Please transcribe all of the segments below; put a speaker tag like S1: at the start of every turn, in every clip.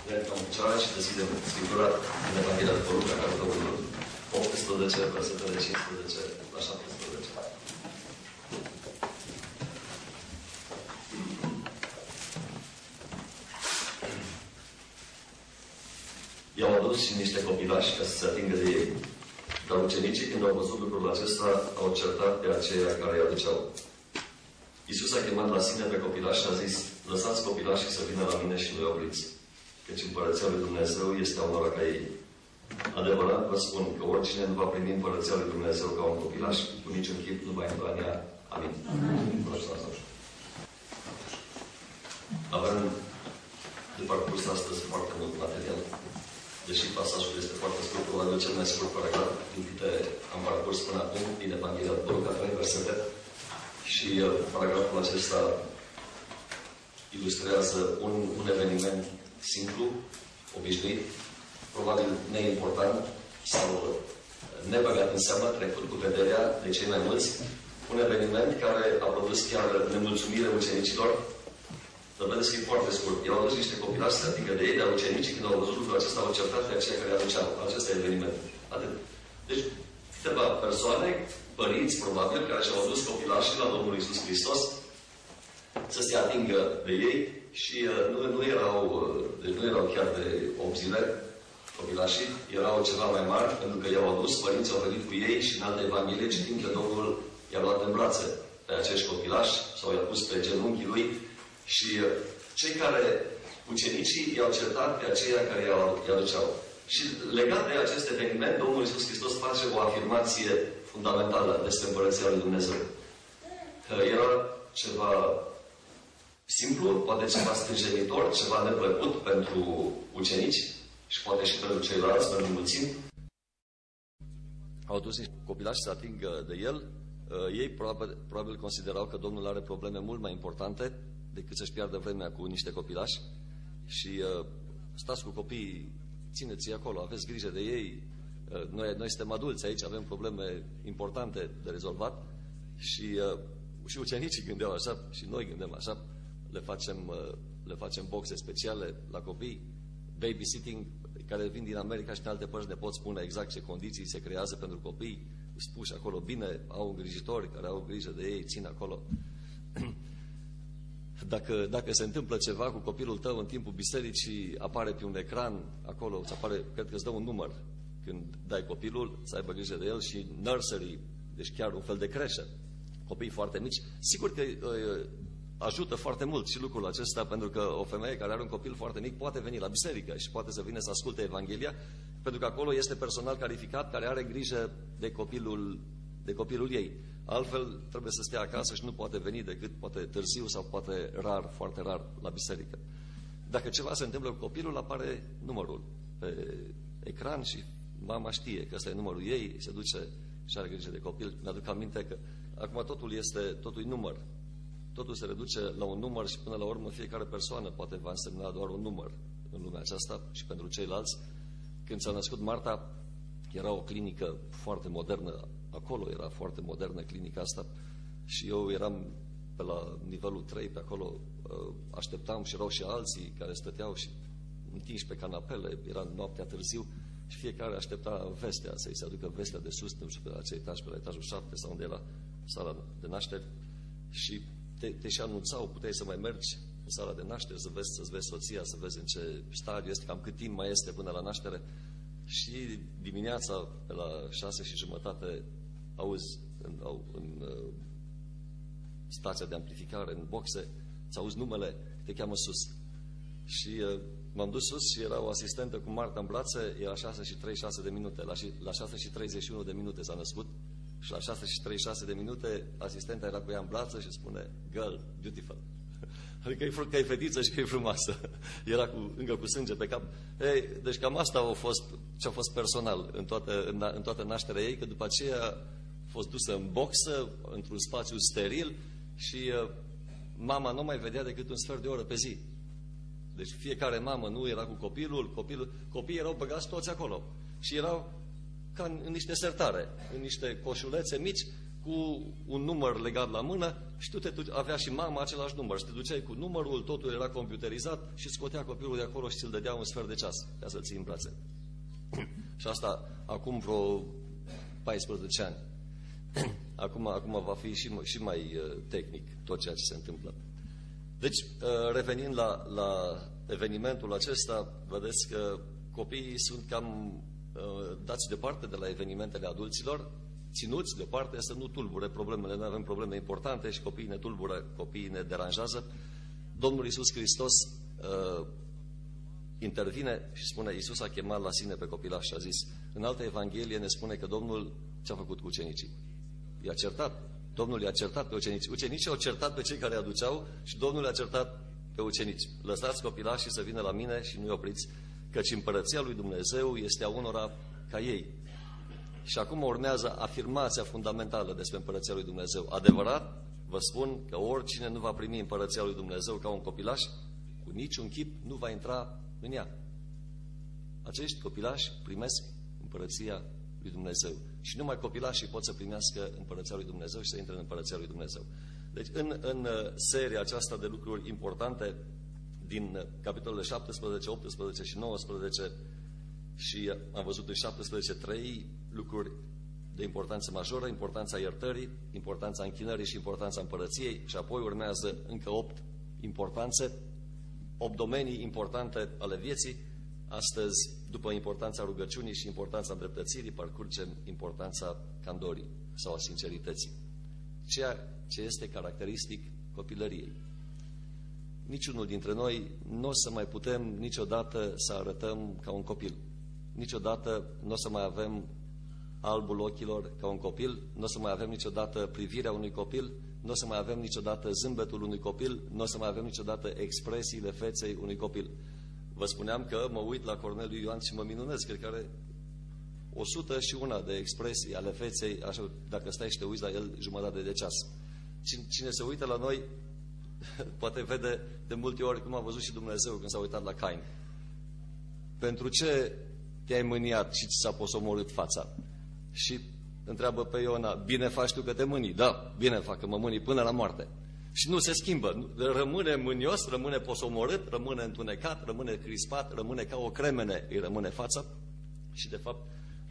S1: Ne ridicăm în picioare și deschidem Scriptura din Evanghelia după Luca, capitolul 18, versetele 15 la 17. I-au adus și niște copilași ca să se atingă de ei. Dar ucenicii, când au văzut lucrul acesta, au certat pe aceia care îi aduceau. Iisus a chemat la sine pe copilași și a zis: lăsați copilașii să vină la mine și nu-i opriți, căci împărăția lui Dumnezeu este a unora ca ei. Adevărat vă spun că oricine nu va primi împărăția lui Dumnezeu ca un copilaș, cu niciun chip nu va intra în ea. Amin. Avem de parcurs astăzi foarte mult material. Deși pasajul este foarte scurt, probabil cel mai scurt paragraf din câte am parcurs până acum, din Evanghelia după Luca, 3 versete. Și paragraful acesta ilustrează un eveniment simplu, obișnuit, probabil neimportant sau nebăgat în seamă, trecut cu vederea de cei mai mulți, un eveniment care a produs chiar nemulțumire ucenicilor. Dar vedeți că e foarte scurt. I-au adus niște copilași să se atingă de ei, dar ucenicii, când au văzut lucrul acesta, au certat pe aceia care aduceau. Acesta e eveniment. Atât. Deci, câteva persoane, părinți, probabil, care și-au adus copilașii la Domnul Iisus Hristos să se atingă de ei și nu erau chiar de 8 zile copilașii, erau ceva mai mari, pentru că i-au adus, părinții au venit cu ei și în alte evanghelie citim că Domnul i-a luat în brațe pe acești copilași sau i-a pus pe genunchii lui și cei care, ucenicii, i-au certat pe aceia care i-i aduceau. Și legat de acest eveniment, Domnul Iisus Hristos face o afirmație fundamentală despre Împărăția lui Dumnezeu. Că era ceva simplu, poate ceva stânjenitor, ceva neplăcut pentru ucenici și poate și pentru ceilalți, pentru mulțimi. Au dus niște copilași să atingă de el. Ei probabil considerau că Domnul are probleme mult mai importante decât să-și piardă vremea cu niște copilași. Și stați cu copiii, țineți-i acolo, aveți grijă de ei. Noi suntem adulți aici, avem probleme importante de rezolvat. Și ucenicii gândeau așa și noi gândim așa. Le facem boxe speciale la copii, babysitting, care vin din America și în alte părți ne pot spune exact ce condiții se creează pentru copii, spuși acolo bine, au îngrijitori care au grijă de ei, țin acolo. Dacă se întâmplă ceva cu copilul tău în timpul bisericii, apare pe un ecran, acolo îți apare, cred că îți dă un număr când dai copilul, să aibă grijă de el, și nursery, deci chiar un fel de creșă, copii foarte mici. Sigur că ajută foarte mult și lucrul acesta, pentru că o femeie care are un copil foarte mic poate veni la biserică și poate să vină să asculte Evanghelia, pentru că acolo este personal calificat care are grijă de copilul ei. Altfel trebuie să stea acasă și nu poate veni decât poate târziu sau poate rar, foarte rar, la biserică. Dacă ceva se întâmplă cu copilul, apare numărul pe ecran și mama știe că ăsta e numărul ei, se duce și are grijă de copil. Mi-aduc aminte că acum totul e număr. Totul se reduce la un număr și până la urmă fiecare persoană poate va însemna doar un număr în lumea aceasta și pentru ceilalți. Când s-a născut Marta, era o clinică foarte modernă. Acolo era foarte modernă clinica asta și eu eram pe la nivelul 3, pe acolo așteptam și erau și alții care stăteau și întinși pe canapele, era noaptea târziu și fiecare aștepta vestea, să-i se aducă vestea de sus, nu știu pe la ce etaj, pe la etajul 7 sau unde era sala de nașteri, și te și anunțau, puteai să mai mergi în sala de naștere, să-ți vezi soția, să vezi în ce stadiu este, cam cât timp mai este până la naștere. Și dimineața, pe la 6:30, auzi în stația de amplificare, în boxe, îți auzi numele, te cheamă sus. Și m-am dus sus și era o asistentă cu Marta în brațe, era 6:36, la 6:31 s-a născut. Și la 6:36, asistenta era cu ea în brață și spune: girl, beautiful. Adică că e fetiță și că e frumoasă. Era încă cu sânge pe cap. Deci cam asta ce a fost personal în toată nașterea ei, că după aceea a fost dusă în boxă, într-un spațiu steril și mama nu mai vedea decât un sfert de oră pe zi. Deci fiecare mamă nu era cu copilul, copiii erau băgați toți acolo. Și erau ca în niște sertare, în niște coșulețe mici, cu un număr legat la mână și avea și mama același număr și te duceai cu numărul, totul era computerizat și scotea copilul de acolo și ți-l dădea un sfert de ceas ca să-l ții în brațe. Și asta acum vreo 14 ani. Acum va fi și mai tehnic tot ceea ce se întâmplă. Deci, revenind la evenimentul acesta, vedeți că copiii sunt cam dați deoparte de la evenimentele adulților, ținuți deoparte să nu tulbure problemele. Noi avem probleme importante și copiii ne tulbură, copiii ne deranjează. Domnul Iisus Hristos intervine și spune, Iisus a chemat la sine pe copilaș și a zis, în altă evanghelie ne spune că Domnul ce-a făcut cu ucenicii? I-a certat. Domnul i-a certat pe ucenici. Ucenicii au certat pe cei care aduceau și Domnul i-a certat pe ucenici. Lăsați copilașii să vină la mine și nu-i opriți, căci împărăția lui Dumnezeu este a unora ca ei. Și acum urmează afirmația fundamentală despre împărăția lui Dumnezeu. Adevărat, vă spun că oricine nu va primi împărăția lui Dumnezeu ca un copilaș, cu niciun chip nu va intra în ea. Acești copilași primesc împărăția lui Dumnezeu. Și numai copilașii pot să primească împărăția lui Dumnezeu și să intre în împărăția lui Dumnezeu. Deci în seria aceasta de lucruri importante din capitolele 17, 18 și 19 și am văzut în 17 3 lucruri de importanță majoră, importanța iertării, importanța închinării și importanța împărăției și apoi urmează încă 8 importanțe, 8 domenii importante ale vieții. Astăzi, după importanța rugăciunii și importanța îndreptățirii, parcurgem importanța candorii sau a sincerității. Ceea ce este caracteristic copilăriei. Niciunul dintre noi nu o să mai putem niciodată să arătăm ca un copil. Niciodată nu o să mai avem albul ochilor ca un copil, nu o să mai avem niciodată privirea unui copil, nu o să mai avem niciodată zâmbetul unui copil, nu o să mai avem niciodată expresiile feței unui copil. Vă spuneam că mă uit la Corneliu Ioan și mă minunez, cred că are 101 de expresii ale feței, așa, dacă stai și te uiți la el jumătate de ceas. Cine se uită la noi, poate vede de multe ori, cum a văzut și Dumnezeu când s-a uitat la Cain. Pentru ce te-ai mâniat și ți s-a posomorât fața? Și întreabă pe Iona, bine faci tu că te mânii? Da, bine fac că mă mânii până la moarte. Și nu se schimbă, rămâne mânios, rămâne posomorât, rămâne întunecat, rămâne crispat, rămâne ca o cremene, îi rămâne fața. Și de fapt,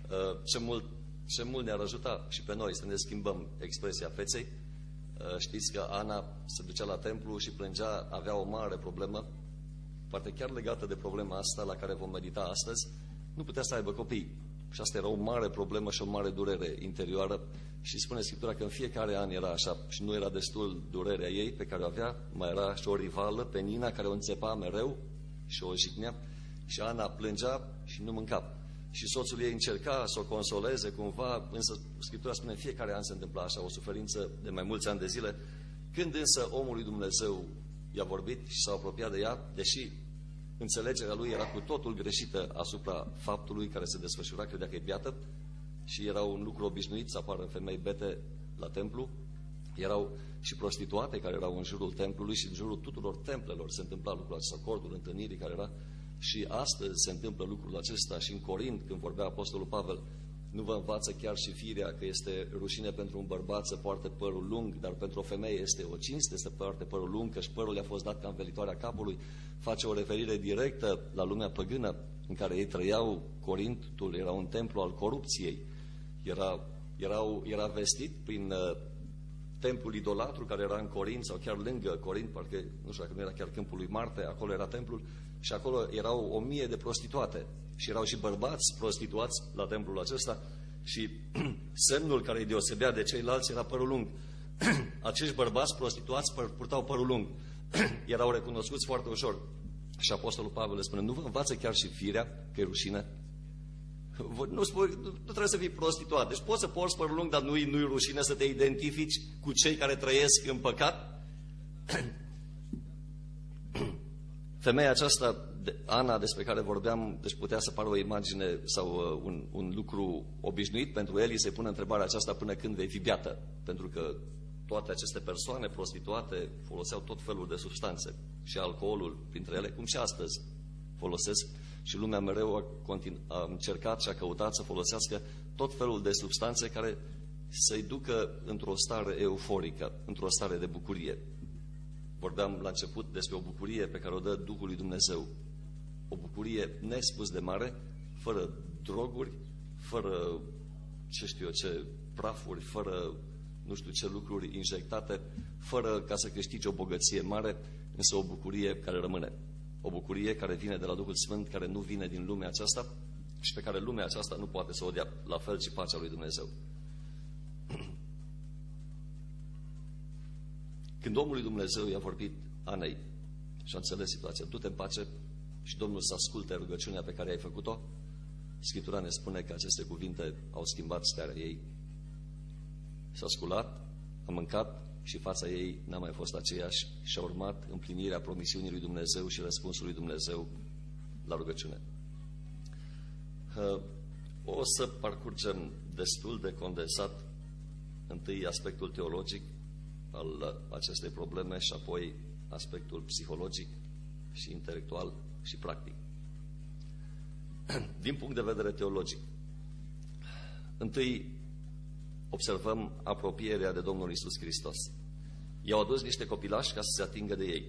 S1: ce mult ne-ar ajuta și pe noi să ne schimbăm expresia feței. Știți că Ana se ducea la templu și plângea, avea o mare problemă, poate chiar legată de problema asta la care vom medita astăzi, nu putea să aibă copii. Și asta era o mare problemă și o mare durere interioară. Și spune Scriptura că în fiecare an era așa și nu era destul durerea ei pe care o avea, mai era și o rivală, Penina, care o înțepa mereu și o jignea. Și Ana plângea și nu mânca. Și soțul ei încerca să o consoleze cumva, însă Scriptura spune în fiecare an se întâmpla așa, o suferință de mai mulți ani de zile. Când însă omul lui Dumnezeu i-a vorbit și s-a apropiat de ea, deși înțelegerea lui era cu totul greșită asupra faptului care se desfășura, credea că e beată și era un lucru obișnuit să apară femei bete la templu. Erau și prostituate care erau în jurul templului și în jurul tuturor templelor se întâmpla lucrul acesta, cortul întâlnirii care era. Și astăzi se întâmplă lucrul acesta și în Corint, când vorbea Apostolul Pavel, nu vă învață chiar și firea că este rușine pentru un bărbat să poarte părul lung, dar pentru o femeie este o cinste să poarte părul lung, căci părul i-a fost dat ca învelitoarea capului. Face o referire directă la lumea păgână în care ei trăiau. Corintul era un templu al corupției. Era vestit prin templul idolatru care era în Corint sau chiar lângă Corint, parcă nu știu dacă nu era chiar câmpul lui Marte, acolo era templul și acolo erau 1000 de prostituate și erau și bărbați prostituați la templul acesta și semnul care îi deosebea de ceilalți era părul lung. Acești bărbați prostituați purtau părul lung. Erau recunoscuți foarte ușor. Și Apostolul Pavel le spune, nu vă învață chiar și firea că e rușine? Nu trebuie să fii prostituat. Deci poți să porți părul lung, dar nu-i rușine să te identifici cu cei care trăiesc în păcat? Femeia aceasta, Ana, despre care vorbeam, deci putea să pară o imagine sau un lucru obișnuit pentru Eli să-i pună întrebarea aceasta până când vei fi beată. Pentru că toate aceste persoane prostituate foloseau tot felul de substanțe și alcoolul printre ele, cum și astăzi folosesc. Și lumea mereu a încercat și a căutat să folosească tot felul de substanțe care să-i ducă într-o stare euforică, într-o stare de bucurie. Vorbeam la început despre o bucurie pe care o dă Duhul lui Dumnezeu. O bucurie nespus de mare, fără droguri, fără ce prafuri, fără nu știu ce lucruri injectate, fără ca să câștigi o bogăție mare, însă o bucurie care rămâne. O bucurie care vine de la Duhul Sfânt, care nu vine din lumea aceasta și pe care lumea aceasta nu poate să o dea. La fel și pacea lui Dumnezeu. Când Omul lui Dumnezeu i-a vorbit Anei și a înțeles situația, du-te în pace și Domnul să asculte rugăciunea pe care ai făcut-o, Scriptura ne spune că aceste cuvinte au schimbat starea ei. S-a sculat, a mâncat și fața ei n-a mai fost aceeași și a urmat împlinirea promisiunii lui Dumnezeu și răspunsul lui Dumnezeu la rugăciune. O să parcurgem destul de condensat întâi aspectul teologic al acestei probleme și apoi aspectul psihologic și intelectual și practic. Din punct de vedere teologic, întâi observăm apropierea de Domnul Iisus Hristos. I-au adus niște copilași ca să se atingă de ei.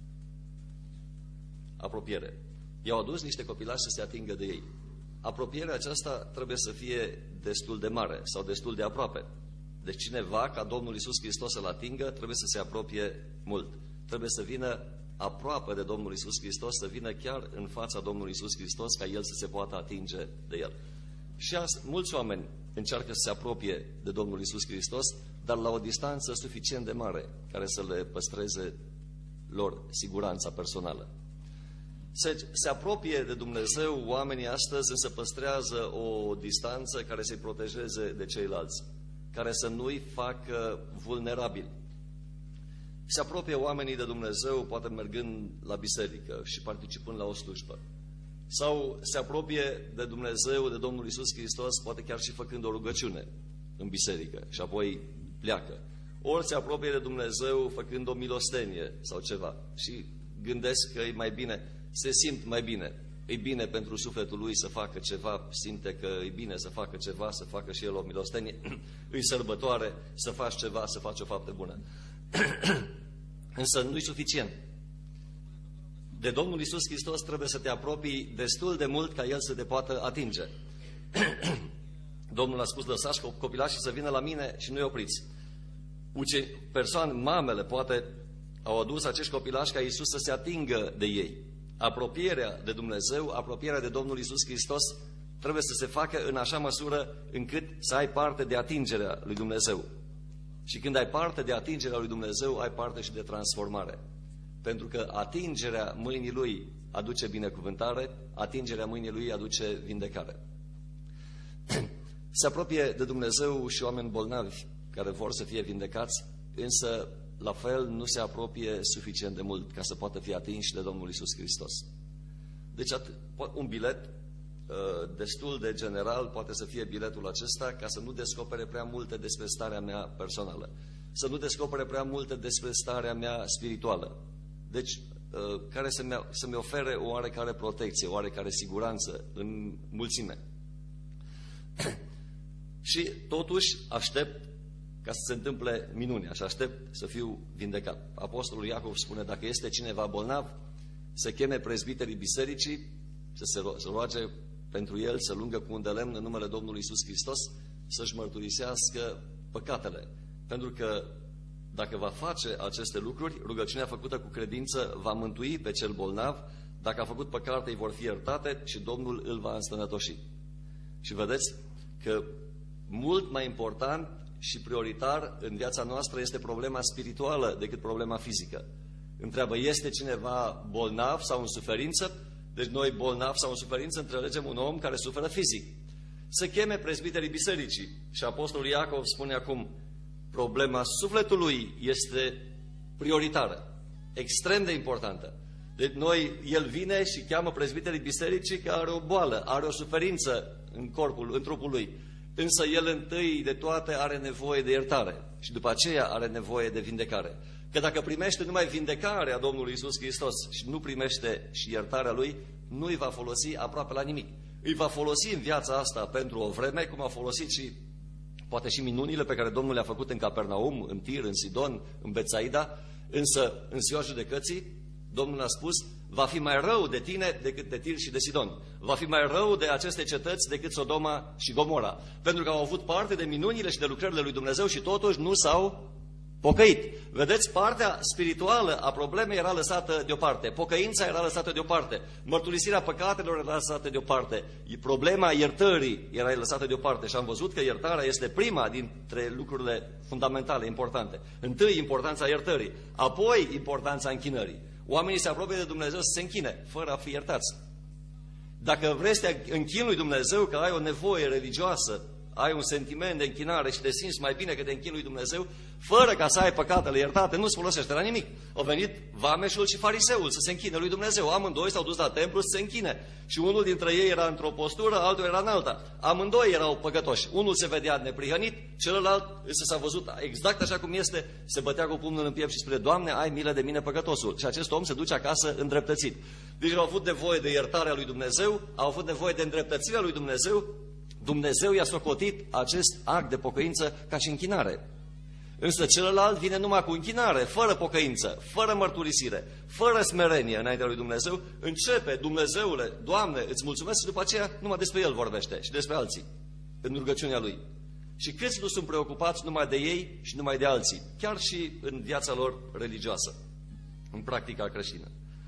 S1: Apropiere. I-au adus niște copilași să se atingă de ei. Apropierea aceasta trebuie să fie destul de mare sau destul de aproape. Deci cineva, ca Domnul Iisus Hristos să-l atingă, trebuie să se apropie mult. Trebuie să vină aproape de Domnul Iisus Hristos, să vină chiar în fața Domnului Iisus Hristos, ca El să se poată atinge de El. Și mulți oameni încearcă să se apropie de Domnul Iisus Hristos, dar la o distanță suficient de mare, care să le păstreze lor siguranța personală. Se apropie de Dumnezeu oamenii astăzi, însă păstrează o distanță care să-i protejeze de ceilalți, care să nu-i facă vulnerabili. Se apropie oamenii de Dumnezeu, poate mergând la biserică și participând la o slujbă. Sau se apropie de Dumnezeu, de Domnul Iisus Hristos, poate chiar și făcând o rugăciune în biserică și apoi pleacă. Ori se apropie de Dumnezeu făcând o milostenie sau ceva și gândesc că e mai bine, se simt mai bine. E bine pentru sufletul lui să facă ceva, simte că e bine să facă ceva, să facă și el o milostenie, îi sărbătoare, să faci ceva, să faci o faptă bună. Însă nu-i suficient. De Domnul Iisus Hristos trebuie să te apropii destul de mult ca El să te poată atinge. Domnul a spus, lăsați copilașii să vină la mine și nu-i opriți. Mamele poate au adus acești copilași ca Iisus să se atingă de ei. Apropierea de Dumnezeu, apropierea de Domnul Iisus Hristos trebuie să se facă în așa măsură încât să ai parte de atingerea lui Dumnezeu. Și când ai parte de atingerea lui Dumnezeu, ai parte și de transformare. Pentru că atingerea mâinii Lui aduce binecuvântare, atingerea mâinii Lui aduce vindecare. Se apropie de Dumnezeu și oameni bolnavi care vor să fie vindecați, însă la fel nu se apropie suficient de mult ca să poată fi atinși de Domnul Iisus Hristos. Deci un bilet destul de general poate să fie biletul acesta ca să nu descopere prea multe despre starea mea personală, să nu descopere prea multe despre starea mea spirituală. Deci, care să-mi ofere o oarecare protecție, o oarecare siguranță în mulțime. Și totuși aștept ca să se întâmple minunea și aștept să fiu vindecat. Apostolul Iacov spune, dacă este cineva bolnav, să cheme prezbiterii bisericii, să se roage pentru el, să lungă cu un de lemn în numele Domnului Iisus Hristos, să-și mărturisească păcatele. Pentru că dacă va face aceste lucruri, rugăciunea făcută cu credință va mântui pe cel bolnav, dacă a făcut păcate, îi vor fi iertate și Domnul îl va înstănătoși. Și vedeți că mult mai important și prioritar în viața noastră este problema spirituală decât problema fizică. Întreabă, este cineva bolnav sau în suferință? Deci noi bolnav sau în suferință înțelegem un om care suferă fizic. Să cheme prezbiterii bisericii. Și Apostolul Iacov spune acum, problema sufletului este prioritară, extrem de importantă. Deci el vine și cheamă prezbiterii bisericii că are o boală, are o suferință în trupul lui. Însă el întâi de toate are nevoie de iertare și după aceea are nevoie de vindecare. Că dacă primește numai vindecarea Domnului Iisus Hristos și nu primește și iertarea Lui, nu îi va folosi aproape la nimic. Îi va folosi în viața asta pentru o vreme, cum a folosit și poate și minunile pe care Domnul le-a făcut în Capernaum, în Tir, în Sidon, în Betsaida, însă în ziua judecății, Domnul a spus, va fi mai rău de tine decât de Tir și de Sidon. Va fi mai rău de aceste cetăți decât Sodoma și Gomora. Pentru că au avut parte de minunile și de lucrările lui Dumnezeu și totuși nu s-au pocăit. Vedeți, partea spirituală a problemei era lăsată deoparte. Pocăința era lăsată deoparte. Mărturisirea păcatelor era lăsată deoparte. Problema iertării era lăsată deoparte. Și am văzut că iertarea este prima dintre lucrurile fundamentale, importante. Întâi, importanța iertării. Apoi, importanța închinării. Oamenii se apropie de Dumnezeu să se închine, fără a fi iertați. Dacă vrei să te închini lui Dumnezeu, că ai o nevoie religioasă, ai un sentiment de închinare și te simți mai bine că te închini lui Dumnezeu, fără ca să ai păcatele iertate, nu-ți folosește la nimic. Au venit vameșul și fariseul să se închine lui Dumnezeu. Amândoi s-au dus la templu să se închine. Și unul dintre ei era într-o postură, altul era în alta. Amândoi erau păcătoși. Unul se vedea neprihănit, celălalt s-a văzut exact așa cum este, se bătea cu pumnul în piept și spune, Doamne, ai milă de mine păcătosul. Și acest om se duce acasă îndreptățit. Deci au avut nevoie de iertarea lui Dumnezeu, au avut nevoie de îndreptățirea lui Dumnezeu. Dumnezeu i-a socotit acest act de pocăință ca și închinare. Însă celălalt vine numai cu închinare, fără pocăință, fără mărturisire, fără smerenie înaintea lui Dumnezeu, începe, Dumnezeule, Doamne, îți mulțumesc, și după aceea numai despre el vorbește și despre alții, în rugăciunea lui. Și câți nu sunt preocupați numai de ei și numai de alții, chiar și în viața lor religioasă, în practica creștină.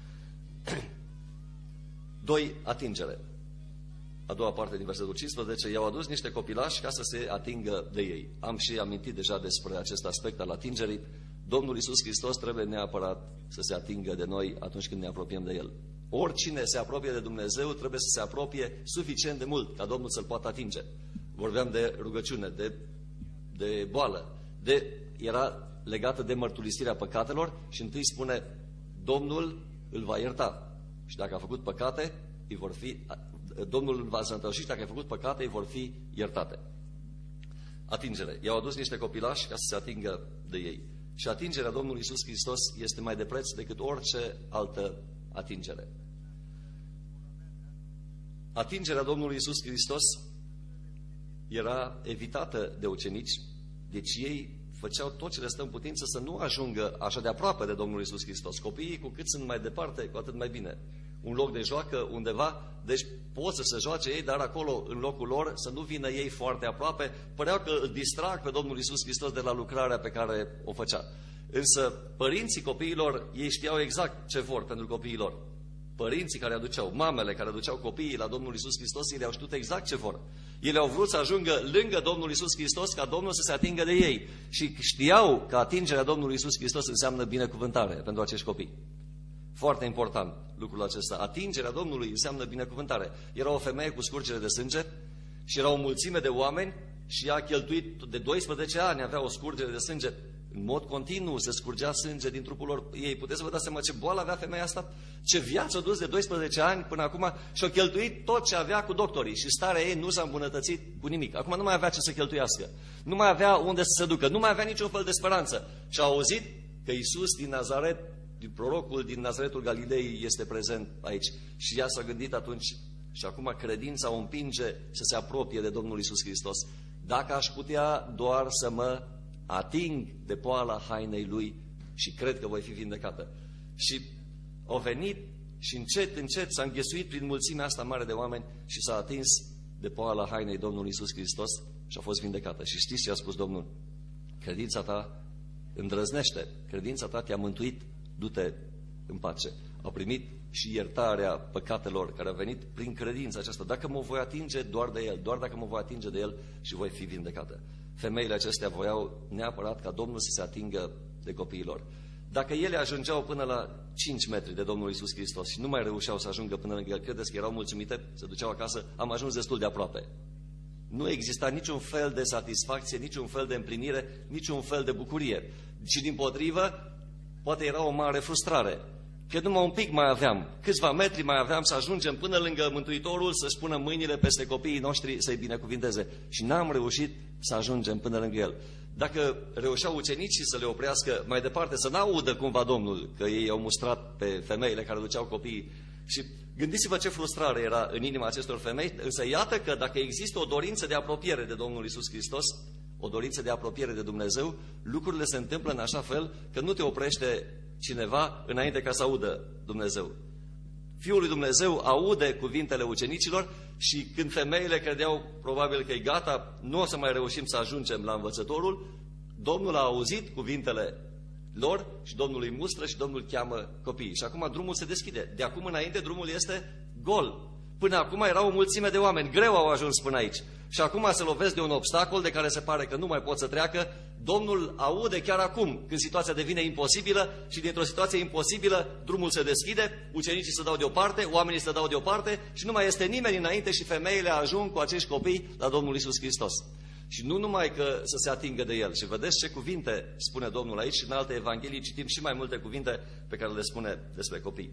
S1: 2. Atingere. A doua parte din versetul 15, i-au adus niște copilași ca să se atingă de ei. Am și amintit deja despre acest aspect al atingerii. Domnul Iisus Hristos trebuie neapărat să se atingă de noi atunci când ne apropiem de El. Oricine se apropie de Dumnezeu trebuie să se apropie suficient de mult ca Domnul să-L poată atinge. Vorbeam de rugăciune, de boală, era legată de mărturisirea păcatelor și întâi spune, Domnul îl va ierta. Și dacă a făcut păcate, Domnul îl va sănătoși și dacă ai făcut păcate, îi vor fi iertate. Atingere. I-au adus niște copilași ca să se atingă de ei. Și atingerea Domnului Iisus Hristos este mai de preț decât orice altă atingere. Atingerea Domnului Iisus Hristos era evitată de ucenici, deci ei făceau tot ce le stă în putință să nu ajungă așa de aproape de Domnul Iisus Hristos. Copiii, cu cât sunt mai departe, cu atât mai bine. Un loc de joacă undeva, deci pot să se joace ei, dar acolo, în locul lor, să nu vină ei foarte aproape. Păreau că îl distrag pe Domnul Iisus Hristos de la lucrarea pe care o făcea. Însă părinții copiilor, ei știau exact ce vor pentru copiii lor. Părinții care aduceau, mamele care aduceau copiii la Domnul Iisus Hristos, ei le-au știut exact ce vor. Ei au vrut să ajungă lângă Domnul Iisus Hristos ca Domnul să se atingă de ei. Și știau că atingerea Domnului Iisus Hristos înseamnă binecuvântare pentru acești copii. Foarte important lucrul acesta. Atingerea Domnului înseamnă binecuvântare. Era o femeie cu scurgere de sânge și era o mulțime de oameni și ea a cheltuit de 12 ani, avea o scurgere de sânge. În mod continuu se scurgea sânge din trupul lor ei. Puteți să vă dați seama ce boală avea femeia asta? Ce viață a dus de 12 ani până acum și a cheltuit tot ce avea cu doctorii și starea ei nu s-a îmbunătățit cu nimic. Acum nu mai avea ce să cheltuiască. Nu mai avea unde să se ducă. Nu mai avea niciun fel de speranță. Și a auzit că Iisus din Nazaret, prorocul din Nazaretul Galilei, este prezent aici. Și ea s-a gândit atunci și acum credința o împinge să se apropie de Domnul Iisus Hristos. Dacă aș putea doar să mă ating de poala hainei Lui și cred că voi fi vindecată. Și a venit și încet, încet s-a înghesuit prin mulțimea asta mare de oameni și s-a atins de poala hainei Domnului Iisus Hristos și a fost vindecată. Și știți ce a spus Domnul? Credința ta îndrăznește, credința ta te-a mântuit, du-te în pace. Au primit și iertarea păcatelor care a venit prin credința aceasta. Dacă mă voi atinge doar de El, doar dacă mă voi atinge de El și voi fi vindecată. Femeile acestea voiau neapărat ca Domnul să se atingă de copiilor. Dacă ele ajungeau până la 5 metri de Domnul Iisus Hristos și nu mai reușeau să ajungă până lângă El, credeți că erau mulțumite? Se duceau acasă, am ajuns destul de aproape. Nu exista niciun fel de satisfacție, niciun fel de împlinire, niciun fel de bucurie. Și dimpotrivă, poate era o mare frustrare. Că numai un pic mai aveam, câțiva metri mai aveam să ajungem până lângă Mântuitorul, să-și pună mâinile peste copiii noștri să-i binecuvinteze. Și n-am reușit să ajungem până lângă El. Dacă reușeau ucenicii să le oprească mai departe, să n-audă cumva Domnul, că ei au mustrat pe femeile care duceau copiii. Și gândiți-vă ce frustrare era în inima acestor femei, însă iată că dacă există o dorință de apropiere de Domnul Iisus Hristos, o dorință de apropiere de Dumnezeu, lucrurile se întâmplă în așa fel că nu te oprește cineva înainte ca să audă Dumnezeu. Fiul lui Dumnezeu aude cuvintele ucenicilor și când femeile credeau probabil că e gata, nu o să mai reușim să ajungem la învățătorul, Domnul a auzit cuvintele lor și Domnul îi mustră și Domnul cheamă copiii. Și acum drumul se deschide. De acum înainte drumul este gol. Până acum era o mulțime de oameni, greu au ajuns până aici. Și acum se lovesc de un obstacol de care se pare că nu mai pot să treacă. Domnul aude chiar acum, când situația devine imposibilă și dintr-o situație imposibilă drumul se deschide, ucenicii se dau deoparte, oamenii se dau deoparte și nu mai este nimeni înainte și femeile ajung cu acești copii la Domnul Iisus Hristos. Și nu numai că să se atingă de el. Și vedeți ce cuvinte spune Domnul aici și în alte evanghelii citim și mai multe cuvinte pe care le spune despre copii.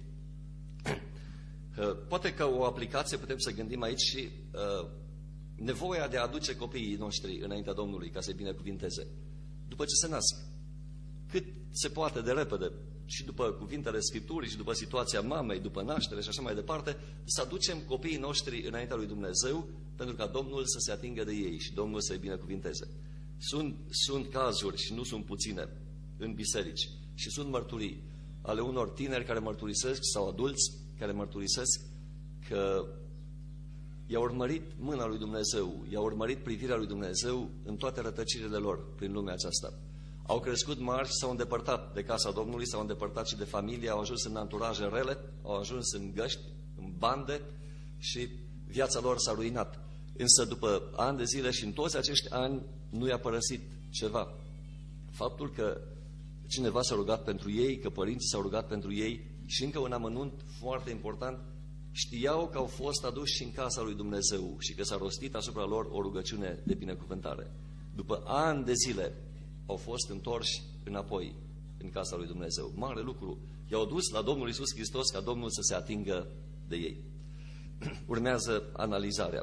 S1: Poate că o aplicație putem să gândim aici și nevoia de a aduce copiii noștri înaintea Domnului ca să-i binecuvinteze. După ce se nasc, cât se poate de repede, și după cuvintele Scripturii și după situația mamei, după naștere și așa mai departe, să aducem copiii noștri înaintea lui Dumnezeu pentru ca Domnul să se atingă de ei și Domnul să-i binecuvinteze. Sunt cazuri și nu sunt puține în biserici și sunt mărturii ale unor tineri care mărturisesc sau adulți care mărturisesc că i-a urmărit mâna lui Dumnezeu, i-a urmărit privirea lui Dumnezeu în toate rătăcirile lor prin lumea aceasta. Au crescut mari și s-au îndepărtat de casa Domnului, s-au îndepărtat și de familie, au ajuns în anturaje rele, au ajuns în găști, în bande și viața lor s-a ruinat. Însă după ani de zile și în toți acești ani nu i-a părăsit ceva. Faptul că cineva s-a rugat pentru ei, că părinții s-au rugat pentru ei și încă un amănunt foarte important, știau că au fost aduși în casa lui Dumnezeu și că s-a rostit asupra lor o rugăciune de binecuvântare. După ani de zile au fost întorși înapoi în casa lui Dumnezeu. Mare lucru. I-au dus la Domnul Iisus Hristos ca Domnul să se atingă de ei. Urmează analizarea.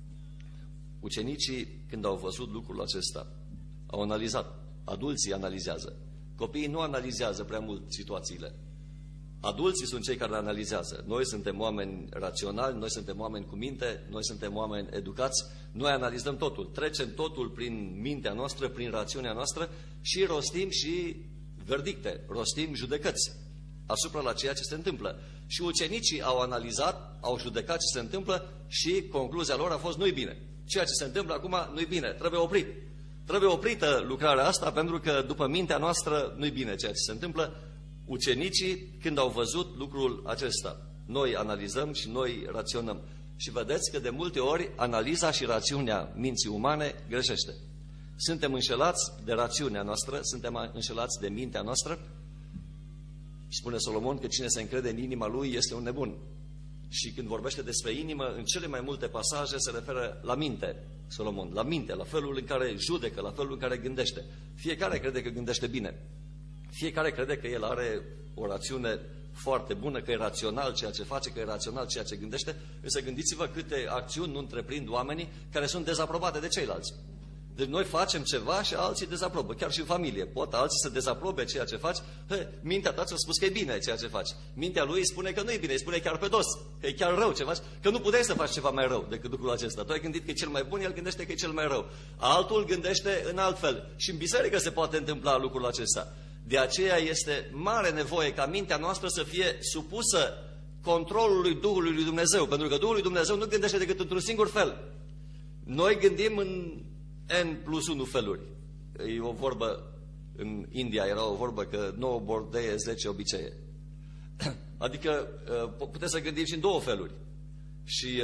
S1: Ucenicii, când au văzut lucrul acesta, au analizat. Adulții analizează. Copiii nu analizează prea mult situațiile. Adulții sunt cei care analizează. Noi suntem oameni raționali, noi suntem oameni cu minte, noi suntem oameni educați, noi analizăm totul, trecem totul prin mintea noastră, prin rațiunea noastră și rostim și verdicte, rostim judecăți asupra la ceea ce se întâmplă. Și ucenicii au analizat, au judecat ce se întâmplă și concluzia lor a fost nu-i bine. Ceea ce se întâmplă acum nu-i bine, trebuie oprit. Trebuie oprită lucrarea asta pentru că după mintea noastră nu-i bine ceea ce se întâmplă. Ucenicii, când au văzut lucrul acesta, noi analizăm și noi raționăm. Și vedeți că de multe ori analiza și rațiunea minții umane greșește. Suntem înșelați de rațiunea noastră, suntem înșelați de mintea noastră. Și spune Solomon că cine se încrede în inima lui este un nebun. Și când vorbește despre inimă, în cele mai multe pasaje se referă la minte, Solomon, la minte, la felul în care judecă, la felul în care gândește. Fiecare crede că gândește bine. Fiecare crede că el are o rațiune foarte bună, că e rațional ceea ce face, că e rațional ceea ce gândește. Însă gândiți-vă câte acțiuni nu întreprind oamenii care sunt dezaprobate de ceilalți. Deci noi facem ceva și alții dezaprobă, chiar și în familie. Pot alții să dezaprobe ceea ce faci. Mintea ta ți-a spus că e bine ceea ce faci. Mintea lui spune că nu e bine, îi spune chiar pe dos, că e chiar rău ce faci, că nu puteai să faci ceva mai rău decât lucrul acesta. Tu ai gândit că e cel mai bun, el gândește că e cel mai rău. Altul gândește în alt fel. Și în biserică se poate întâmpla lucrul acesta. De aceea este mare nevoie ca mintea noastră să fie supusă controlului Duhului lui Dumnezeu, pentru că Duhul lui Dumnezeu nu gândește decât într-un singur fel. Noi gândim în N+1 feluri. E o vorbă, în India era o vorbă că 9 bordeie, 10 obicee. Adică putem să gândim și în două feluri. Și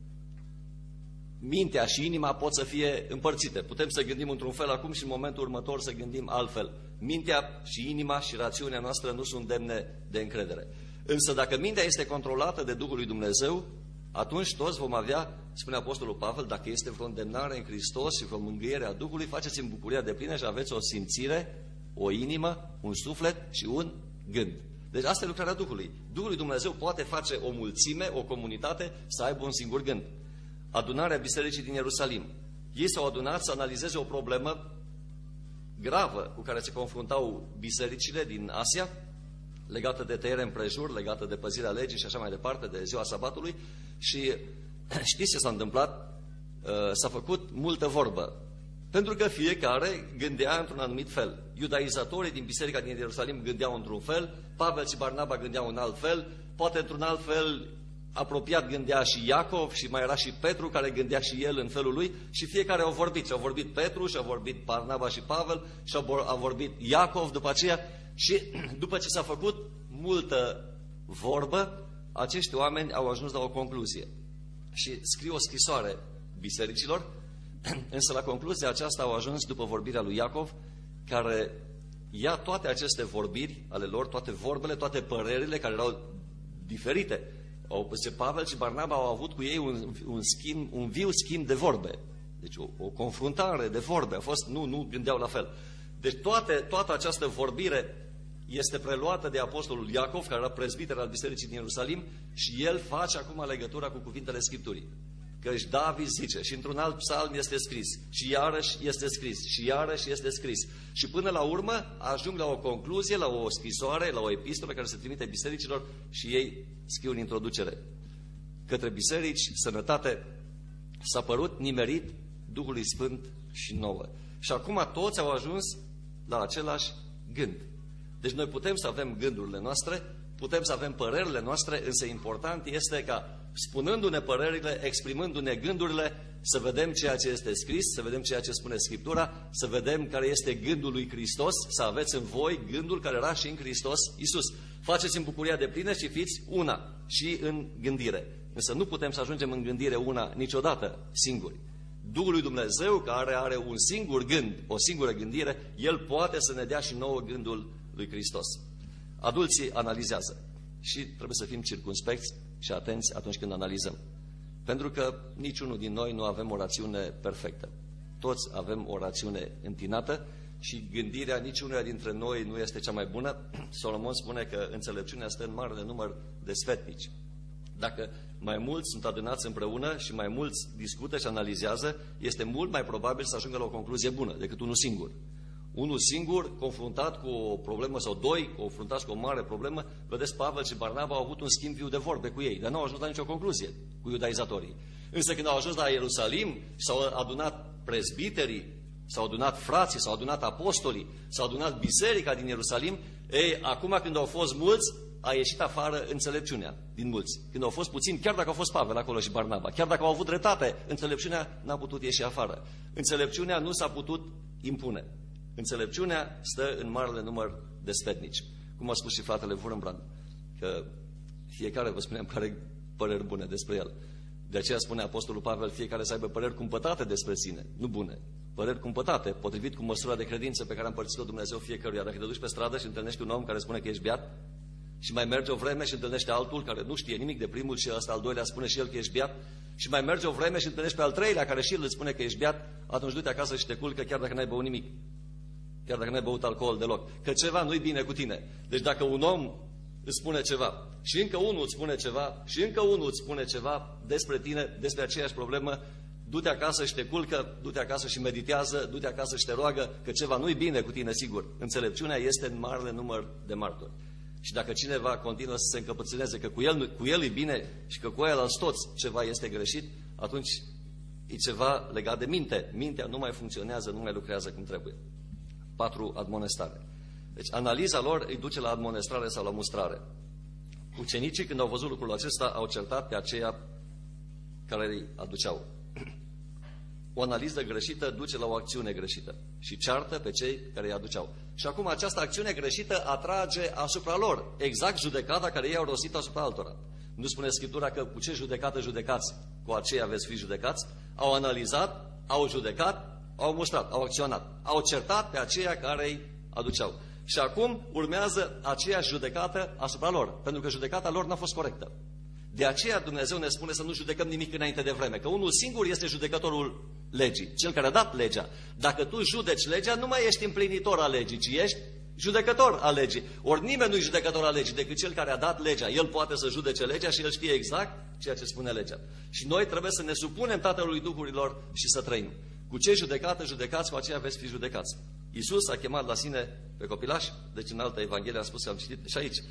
S1: mintea și inima pot să fie împărțite. Putem să gândim într-un fel acum și în momentul următor să gândim altfel. Mintea și inima și rațiunea noastră nu sunt demne de încredere. Însă dacă mintea este controlată de Duhul lui Dumnezeu, atunci toți vom avea, spune Apostolul Pavel, dacă este vreo îndemnare în Hristos și vreo mângâiere a Duhului, faceți-mi bucuria de plină și aveți o simțire, o inimă, un suflet și un gând. Deci asta e lucrarea Duhului. Duhul lui Dumnezeu poate face o mulțime, o comunitate să aibă un singur gând. Adunarea bisericii din Ierusalim. Ei s-au adunat să analizeze o problemă gravă cu care se confruntau bisericile din Asia, legată de tăiere împrejur, legată de păzirea legii și așa mai departe, de ziua sabatului. Și știți ce s-a întâmplat? S-a făcut multă vorbă Pentru că fiecare gândea într-un anumit fel. Iudaizatorii din biserica din Ierusalim gândeau într-un fel, Pavel și Barnaba gândeau în alt fel, poate într-un alt fel apropiat gândea și Iacov și mai era și Petru care gândea și el în felul lui și fiecare au vorbit. Și au vorbit Petru, și au vorbit Barnaba și Pavel, și au vorbit Iacov după aceea și după ce s-a făcut multă vorbă, acești oameni au ajuns la o concluzie și scriu o scrisoare bisericilor, însă la concluzia aceasta au ajuns după vorbirea lui Iacov, care ia toate aceste vorbiri ale lor, toate vorbele, toate părerile care erau diferite. Pavel și Barnaba au avut cu ei un viu schimb de vorbe. Deci o confruntare de vorbe. Nu gândeau la fel. Deci toată această vorbire este preluată de apostolul Iacov, care era prezbiter al bisericii din Ierusalim, și el face acum legătura cu cuvintele Scripturii. Căci David zice, și într-un alt psalm este scris, și iarăși este scris, și iarăși este scris. Și până la urmă ajung la o concluzie, la o scrisoare, la o epistolă care se trimite bisericilor și ei scriu în introducere. Către biserici, sănătate, s-a părut nimerit Duhului Sfânt și nouă. Și acum toți au ajuns la același gând. Deci noi putem să avem gândurile noastre, putem să avem părerile noastre, însă important este ca, spunându-ne părerile, exprimându-ne gândurile, să vedem ceea ce este scris, să vedem ceea ce spune Scriptura, să vedem care este gândul lui Hristos, să aveți în voi gândul care era și în Hristos Iisus. Faceți în bucuria deplină și fiți una și în gândire. Însă nu putem să ajungem în gândire una niciodată singuri. Duhul lui Dumnezeu, care are un singur gând, o singură gândire, El poate să ne dea și nouă gândul lui Hristos. Adulții analizează și trebuie să fim circumspecți și atenți atunci când analizăm. Pentru că niciunul din noi nu avem o rațiune perfectă. Toți avem o rațiune întinată și gândirea niciunuia dintre noi nu este cea mai bună. Solomon spune că înțelepciunea stă în marele număr de sfetnici. Dacă mai mulți sunt adunați împreună și mai mulți discută și analizează, este mult mai probabil să ajungă la o concluzie bună decât unul singur. Unul singur, confruntat cu o problemă, sau doi, confruntați cu o mare problemă, vedeți, Pavel și Barnaba au avut un schimb viu de vorbe cu ei, dar nu au ajuns la nicio concluzie cu iudaizatorii. Însă când au ajuns la Ierusalim, s-au adunat prezbiterii, s-au adunat frații, s-au adunat apostolii, s-au adunat biserica din Ierusalim, ei, acum când au fost mulți, a ieșit afară înțelepciunea din mulți. Când au fost puțini, chiar dacă au fost Pavel acolo și Barnaba, chiar dacă au avut dreptate, înțelepciunea n-a putut ieși afară. Înțelepciunea nu s-a putut impune. Înțelepciunea stă în marele număr de sfetnici. Cum a spus și fratele Wurmbrand, că fiecare, vă spuneam, are păreri bune despre el. De aceea spune apostolul Pavel, fiecare să aibă păreri cumpătate despre sine, nu bune. Păreri cumpătate, potrivit cu măsura de credință pe care a împărțit-o Dumnezeu fiecăruia. Dacă te duci pe stradă și întâlnești un om care spune că ești beat, și mai merge o vreme și întâlnește altul care nu știe nimic de primul și ăsta al doilea spune și el că ești beat, și mai merge o vreme și întâlnești pe al treilea care și el îți spune că ești beat, atunci du-te acasă și te culcă chiar dacă n-ai băut nimic. Chiar dacă n-ai băut alcool deloc. Că ceva nu-i bine cu tine. Deci dacă un om îți spune ceva și încă unul îți spune ceva și încă unul îți spune ceva despre tine, despre aceeași problemă, du-te acasă și te culcă, du-te acasă și meditează, du-te acasă și te roagă, că ceva nu-i bine cu tine, sigur. Înțelepciunea este în marele număr de martori. Și dacă cineva continuă să se încăpățâneze că cu el e bine și că cu el alți toți ceva este greșit, atunci e ceva legat de minte. Mintea nu mai funcționează, nu mai lucrează cum trebuie. 4. Admonestare. Deci analiza lor îi duce la admonestare sau la mustrare. Ucenicii, când au văzut lucrul acesta, au certat pe aceia care îi aduceau. O analiză greșită duce la o acțiune greșită și ceartă pe cei care îi aduceau. Și acum această acțiune greșită atrage asupra lor exact judecata care ei au rostit asupra altora. Nu spune Scriptura că cu ce judecată judecați, cu aceea veți fi judecați? Au analizat, au judecat, au mustrat, au acționat, au certat pe aceia care îi aduceau. Și acum urmează aceeași judecată asupra lor, pentru că judecata lor n-a fost corectă. De aceea Dumnezeu ne spune să nu judecăm nimic înainte de vreme, că unul singur este judecătorul legii, cel care a dat legea. Dacă tu judeci legea, nu mai ești împlinitor al legii, ci ești judecător al legii. Ori nimeni nu e judecător al legii decât cel care a dat legea. El poate să judece legea și el știe exact ceea ce spune legea. Și noi trebuie să ne supunem Tatălui Duhurilor și să trăim. Cu ce judecată judecați, cu aceea veți fi judecați. Iisus a chemat la sine pe copilași, deci în altă Evanghelie am spus că am citit și aici.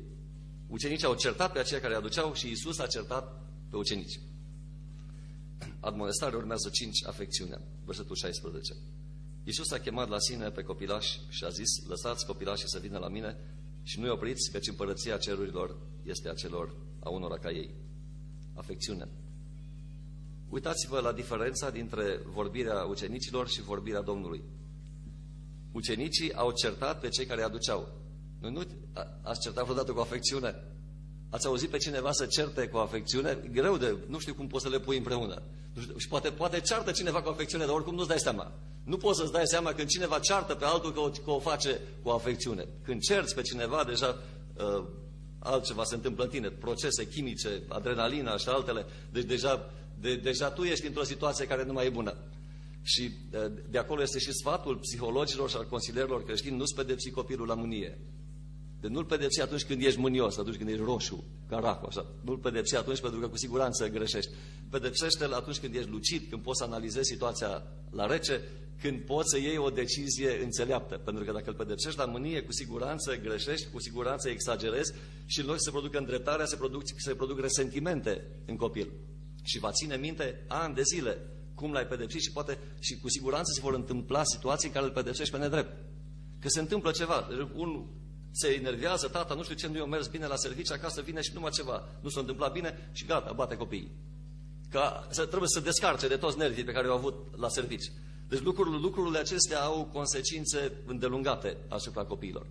S1: Ucenicii au certat pe aceia care îi aduceau și Iisus a certat pe ucenici. admonestare urmează 5 afecțiune. Versetul 16. Iisus a chemat la sine pe copilași și a zis: lăsați copilașii să vină la mine și nu-i opriți, căci împărăția cerurilor este a unora ca ei. Afecțiune. Uitați-vă la diferența dintre vorbirea ucenicilor și vorbirea Domnului. Ucenicii au certat pe cei care îi aduceau. Nu ați certat vreodată cu afecțiune? Ați auzit pe cineva să certe cu afecțiune? Greu de... Nu știu cum poți să le pui împreună. Și poate ceartă cineva cu afecțiune, dar oricum nu-ți dai seama. Nu poți să-ți dai seama când cineva ceartă pe altul că o face cu afecțiune. Când cerți pe cineva, deja altceva se întâmplă în tine. Procese chimice, adrenalina și altele. Deci deja tu ești într-o situație care nu mai e bună. Și de acolo este și sfatul psihologilor și al consilierilor creștini: nu-ți pedepsi copilul la mânie. Deci nu-l pedepsi atunci când ești mânios, atunci când ești roșu, ca racul, așa. Nu-l pedepsi atunci pentru că cu siguranță greșești. Pedepsește-l atunci când ești lucid, când poți să analizezi situația la rece, când poți să iei o decizie înțeleaptă. Pentru că dacă îl pedepsești la mânie, cu siguranță greșești, cu siguranță exagerezi și în loc să se producă îndreptarea, se produc resentimente în copil. Și va ține minte ani de zile cum l-ai pedepsit și cu siguranță se vor întâmpla situații în care îl pedepsești pe nedrept. Că se întâmplă ceva. Unul se enervează: tata, nu știu ce, nu i-a mers bine la serviciu, acasă vine și numai ceva nu s-a întâmplat bine și gata, bate copiii. Că trebuie să descarce de toți nervii pe care i-au avut la serviciu. Deci lucrurile acestea au consecințe îndelungate asupra copiilor.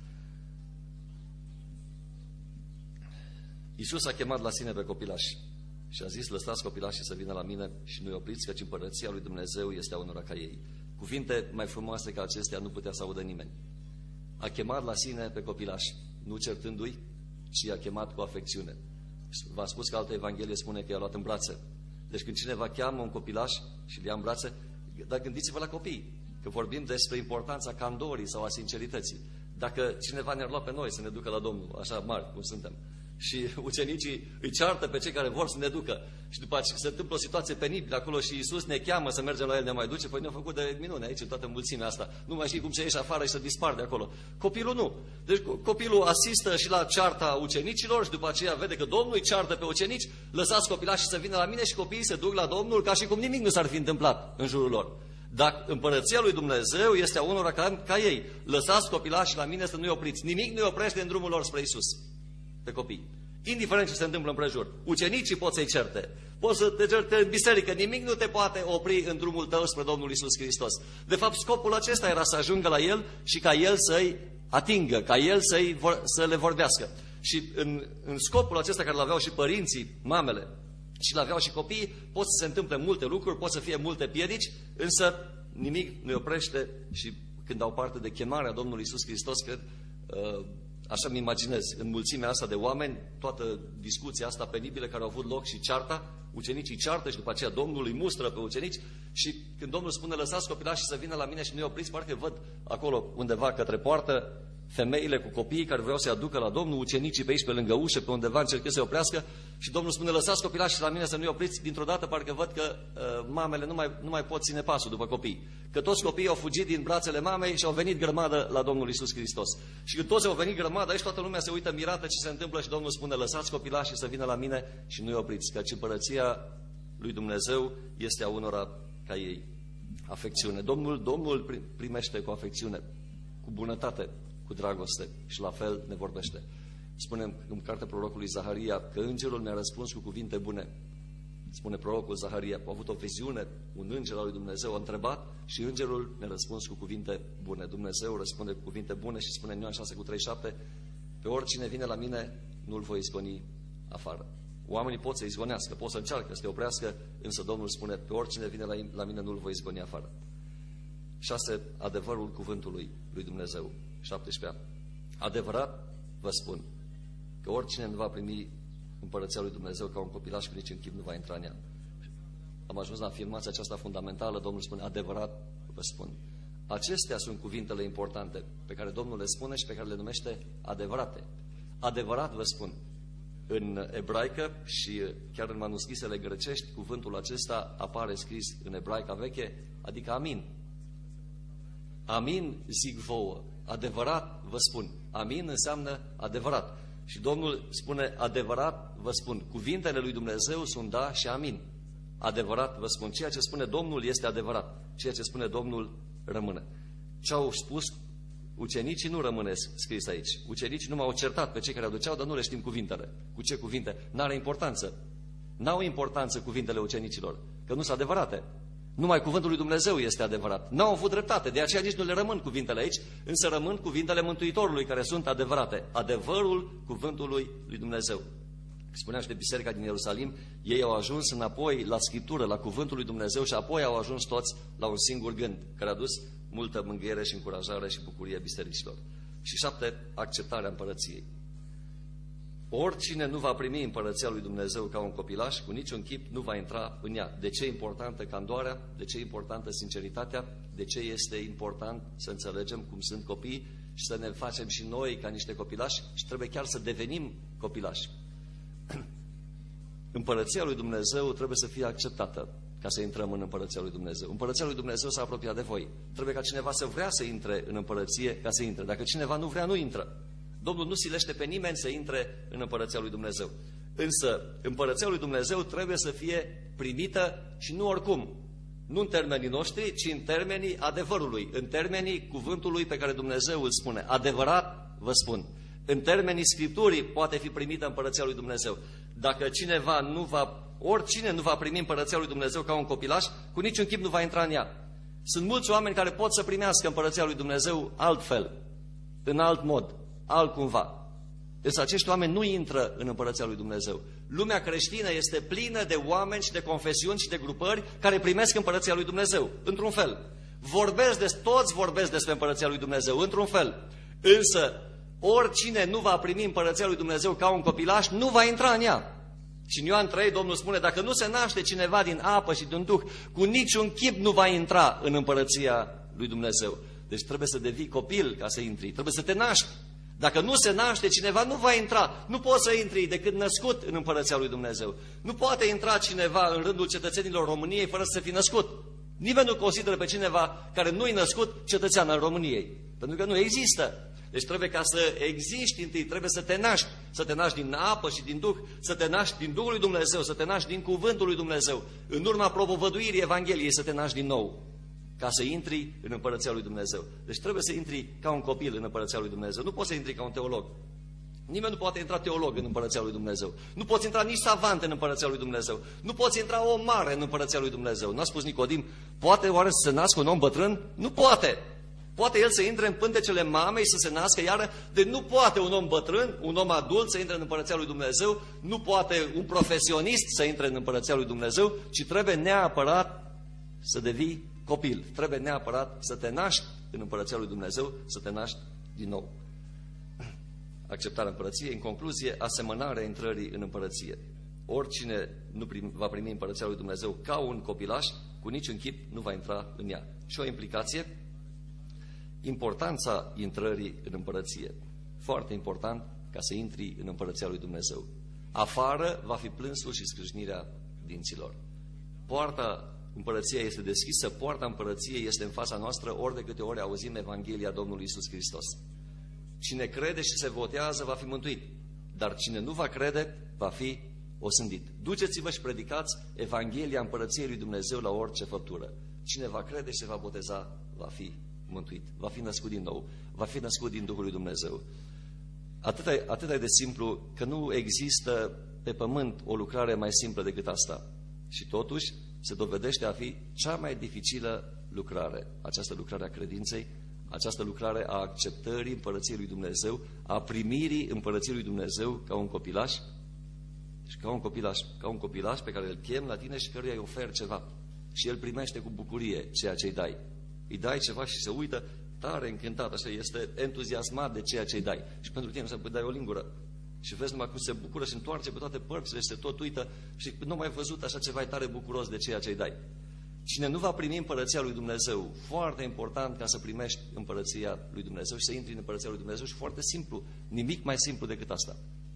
S1: Iisus a chemat la sine pe copilași și a zis: lăsați copilașii să vină la mine și nu-i opriți, căci împărăția lui Dumnezeu este a unora ca ei. Cuvinte mai frumoase ca acestea nu putea să audă nimeni. A chemat la sine pe copilași, nu certându-i, ci i-a chemat cu afecțiune. V-am spus că altă evanghelie spune că i-a luat în brațe. Deci când cineva cheamă un copilaș și îl ia în brațe, dar gândiți-vă la copii, că vorbim despre importanța candorii sau a sincerității. Dacă cineva ne-ar lua pe noi să ne ducă la Domnul, așa mari cum suntem, și ucenicii îi ceartă pe cei care vor să ne ducă și după aceea se întâmplă o situație penibilă acolo și Iisus ne cheamă să mergem la El, ne mai duce, păi ne-a făcut de minune aici în toată mulțimea asta. Nu mai știi cum să ieși afară și să dispari de acolo. Copilul nu. Deci copilul asistă și la cearta ucenicilor și după aceea vede că Domnul îi ceartă pe ucenici: lăsați copilașii să vină la mine, și copiii se duc la Domnul ca și cum nimic nu s-ar fi întâmplat în jurul lor. Dar împărăția lui Dumnezeu este a unora ca ei. Lăsați copilașii la mine să nu-i opriți. Nimic nu-i oprește în drumul lor spre Iisus. Pe copii. Indiferent ce se întâmplă împrejur. Ucenicii pot să-i certe. Poți să te certe în biserică. Nimic nu te poate opri în drumul tău spre Domnul Iisus Hristos. De fapt, scopul acesta era să ajungă la El și ca El să-i atingă, ca El să le vorbească. Și în scopul acesta care l-aveau și părinții, mamele, și l-aveau și copiii, pot să se întâmple multe lucruri, pot să fie multe piedici, însă nimic nu-i oprește. Și când au parte de chemarea Domnului Iisus Hristos, cred... Așa mi imaginez, în mulțimea asta de oameni, toată discuția asta penibilă care au avut loc și cearta, ucenicii ceartă și după aceea Domnul îi mustră pe ucenici și când Domnul spune: lăsați copilașii să vină la mine și nu-i opriți, parcă văd acolo undeva către poartă femeile cu copiii care vreau să-i aducă la Domnul, ucenicii pe aici pe lângă ușă, pe undeva încercă să-i oprească și Domnul spune: lăsați copilașii la mine să nu-i opriți. Dintr-o dată parcă văd că mamele nu mai pot ține pasul după copii. Că toți copiii au fugit din brațele mamei și au venit grămadă la Domnul Iisus Hristos. Și când toți au venit grămadă, aici toată lumea se uită mirată ce se întâmplă și Domnul spune: lăsați copilașii să vină la mine și nu-i opriți, căci împărăția lui Dumnezeu este a unora ca ei. Afecțiune. Domnul primește cu afecțiune, cu bunătate, cu dragoste și la fel ne vorbește. Spune în cartea prorocului Zaharia că îngerul mi-a răspuns cu cuvinte bune. Spune prorocul Zaharia, a avut o viziune, un înger al lui Dumnezeu a întrebat și îngerul mi-a răspuns cu cuvinte bune. Dumnezeu răspunde cu cuvinte bune și spune în Ioan 6:37: pe oricine vine la mine, nu-l voi izgoni afară. Oamenii pot să izgonească, pot să încearcă să te oprească, însă Domnul spune: pe oricine vine la mine, nu-l voi izgoni afară. 6. Adevărul cuvântului lui Dumnezeu. 17. Adevărat vă spun că oricine nu va primi împărăția lui Dumnezeu ca un copilaș, cu nici în chip nu va intra în ea. Am ajuns la afirmația aceasta fundamentală. Domnul spune: adevărat vă spun. Acestea sunt cuvintele importante pe care Domnul le spune și pe care le numește adevărate. Adevărat vă spun. În ebraică și chiar în manuscrisele grecești, cuvântul acesta apare scris în ebraica veche, adică amin. Amin zic vouă. Adevărat vă spun. Amin înseamnă adevărat. Și Domnul spune: adevărat vă spun. Cuvintele lui Dumnezeu sunt da și amin. Adevărat vă spun, ceea ce spune Domnul este adevărat. Ceea ce spune Domnul rămâne. Ce au spus ucenicii nu rămâne scris aici. Ucenicii nu m-au certat pe cei care aduceau, dar nu le știm cuvintele. Cu ce cuvinte? N-are importanță. N-au importanță cuvintele ucenicilor, că nu sunt adevărate. Numai cuvântul lui Dumnezeu este adevărat. N-au avut dreptate, de aceea nici nu le rămân cuvintele aici, însă rămân cuvintele Mântuitorului, care sunt adevărate. Adevărul cuvântului lui Dumnezeu. Spuneam și de biserica din Ierusalim, ei au ajuns înapoi la Scriptură, la cuvântul lui Dumnezeu și apoi au ajuns toți la un singur gând, care a dus multă mângâiere și încurajare și bucurie bisericilor. Și 7, acceptarea împărăției. Oricine nu va primi împărăția lui Dumnezeu ca un copilaș, cu niciun chip nu va intra în ea. De ce e importantă candoarea? De ce e importantă sinceritatea? De ce este important să înțelegem cum sunt copii și să ne facem și noi ca niște copilași și trebuie chiar să devenim copilași? Împărăția lui Dumnezeu trebuie să fie acceptată ca să intrăm în împărăția lui Dumnezeu. Împărăția lui Dumnezeu s-a apropiat de voi. Trebuie ca cineva să vrea să intre în împărăție ca să intre. Dacă cineva nu vrea, nu intră. Domnul nu silește pe nimeni să intre în împărăția lui Dumnezeu. Însă împărăția lui Dumnezeu trebuie să fie primită și nu oricum. Nu în termenii noștri, ci în termenii adevărului, în termenii cuvântului pe care Dumnezeu îl spune. Adevărat vă spun. În termenii Scripturii poate fi primită împărăția lui Dumnezeu. Dacă oricine nu va primi împărăția lui Dumnezeu ca un copilaș, cu niciun chip nu va intra în ea. Sunt mulți oameni care pot să primească împărăția lui Dumnezeu altfel, în alt mod, altcumva. Însă acești oameni nu intră în împărăția lui Dumnezeu. Lumea creștină este plină de oameni și de confesiuni și de grupări care primesc împărăția lui Dumnezeu, într-un fel. Toți vorbesc despre împărăția lui Dumnezeu, într-un fel. Însă oricine nu va primi împărăția lui Dumnezeu ca un copilaș, nu va intra în ea. Și în Ioan 3, Domnul spune, dacă nu se naște cineva din apă și din Duh, cu niciun chip nu va intra în împărăția lui Dumnezeu. Deci trebuie să devii copil ca să intri, trebuie să te naști. Dacă nu se naște cineva, nu va intra. Nu poți să intri decât născut în împărăția lui Dumnezeu. Nu poate intra cineva în rândul cetățenilor României fără să fie născut. Nimeni nu consideră pe cineva care nu-i născut cetățean al României, pentru că nu există. Deci trebuie ca să existi întâi, trebuie să te naști din apă și din Duh, să te naști din Duhul lui Dumnezeu, să te naști din cuvântul lui Dumnezeu, în urma propovăduirii Evangheliei să te naști din nou, ca să intri în împărăția lui Dumnezeu. Deci trebuie să intri ca un copil în împărăția lui Dumnezeu, nu poți să intri ca un teolog. Nimeni nu poate intra teolog în împărăția lui Dumnezeu. Nu poți intra nici savant în împărăția lui Dumnezeu. Nu poți intra om mare în împărăția lui Dumnezeu. Nu a spus Nicodim, poate oare să se nască un om bătrân? Nu poate. Poate el să intre în pântecele mamei, să se nască iară, de nu poate un om bătrân, un om adult să intre în împărăția lui Dumnezeu, nu poate un profesionist să intre în împărăția lui Dumnezeu, ci trebuie neapărat să devii copil. Trebuie neapărat să te naști în împărăția lui Dumnezeu, să te naști din nou. Acceptarea împărăției, în concluzie, asemănarea intrării în împărăție. Oricine nu va primi împărăția lui Dumnezeu ca un copilaș, cu niciun chip nu va intra în ea. Și o implicație, importanța intrării în împărăție. Foarte important ca să intri în împărăția lui Dumnezeu. Afară va fi plânsul și scrâșnirea dinților. Poarta împărăției este deschisă, poarta împărăției este în fața noastră ori de câte ori auzim Evanghelia Domnului Iisus Hristos. Cine crede și se botează va fi mântuit, dar cine nu va crede va fi osândit. Duceți-vă și predicați Evanghelia împărăției lui Dumnezeu la orice făptură. Cine va crede și se va boteza va fi mântuit, va fi născut din nou, va fi născut din Duhul lui Dumnezeu. Atât de simplu că nu există pe pământ o lucrare mai simplă decât asta. Și totuși se dovedește a fi cea mai dificilă lucrare. Această lucrare a credinței, această lucrare a acceptării împărăției lui Dumnezeu, a primirii împărăției lui Dumnezeu ca un copilaș, și ca un copilaș pe care îl chem la tine și căruia îi oferi ceva. Și el primește cu bucurie ceea ce îi dai. Îi dai ceva și se uită tare încântat, așa, este entuziasmat de ceea ce îi dai. Și pentru tine să-i dai o lingură. Și vezi numai cum se bucură și întoarce pe toate părțile și se tot uită și nu mai văzut așa ceva, e tare bucuros de ceea ce îi dai. Cine nu va primi împărăția lui Dumnezeu, foarte important ca să primești împărăția lui Dumnezeu și să intri în împărăția lui Dumnezeu, și foarte simplu, nimic mai simplu decât asta.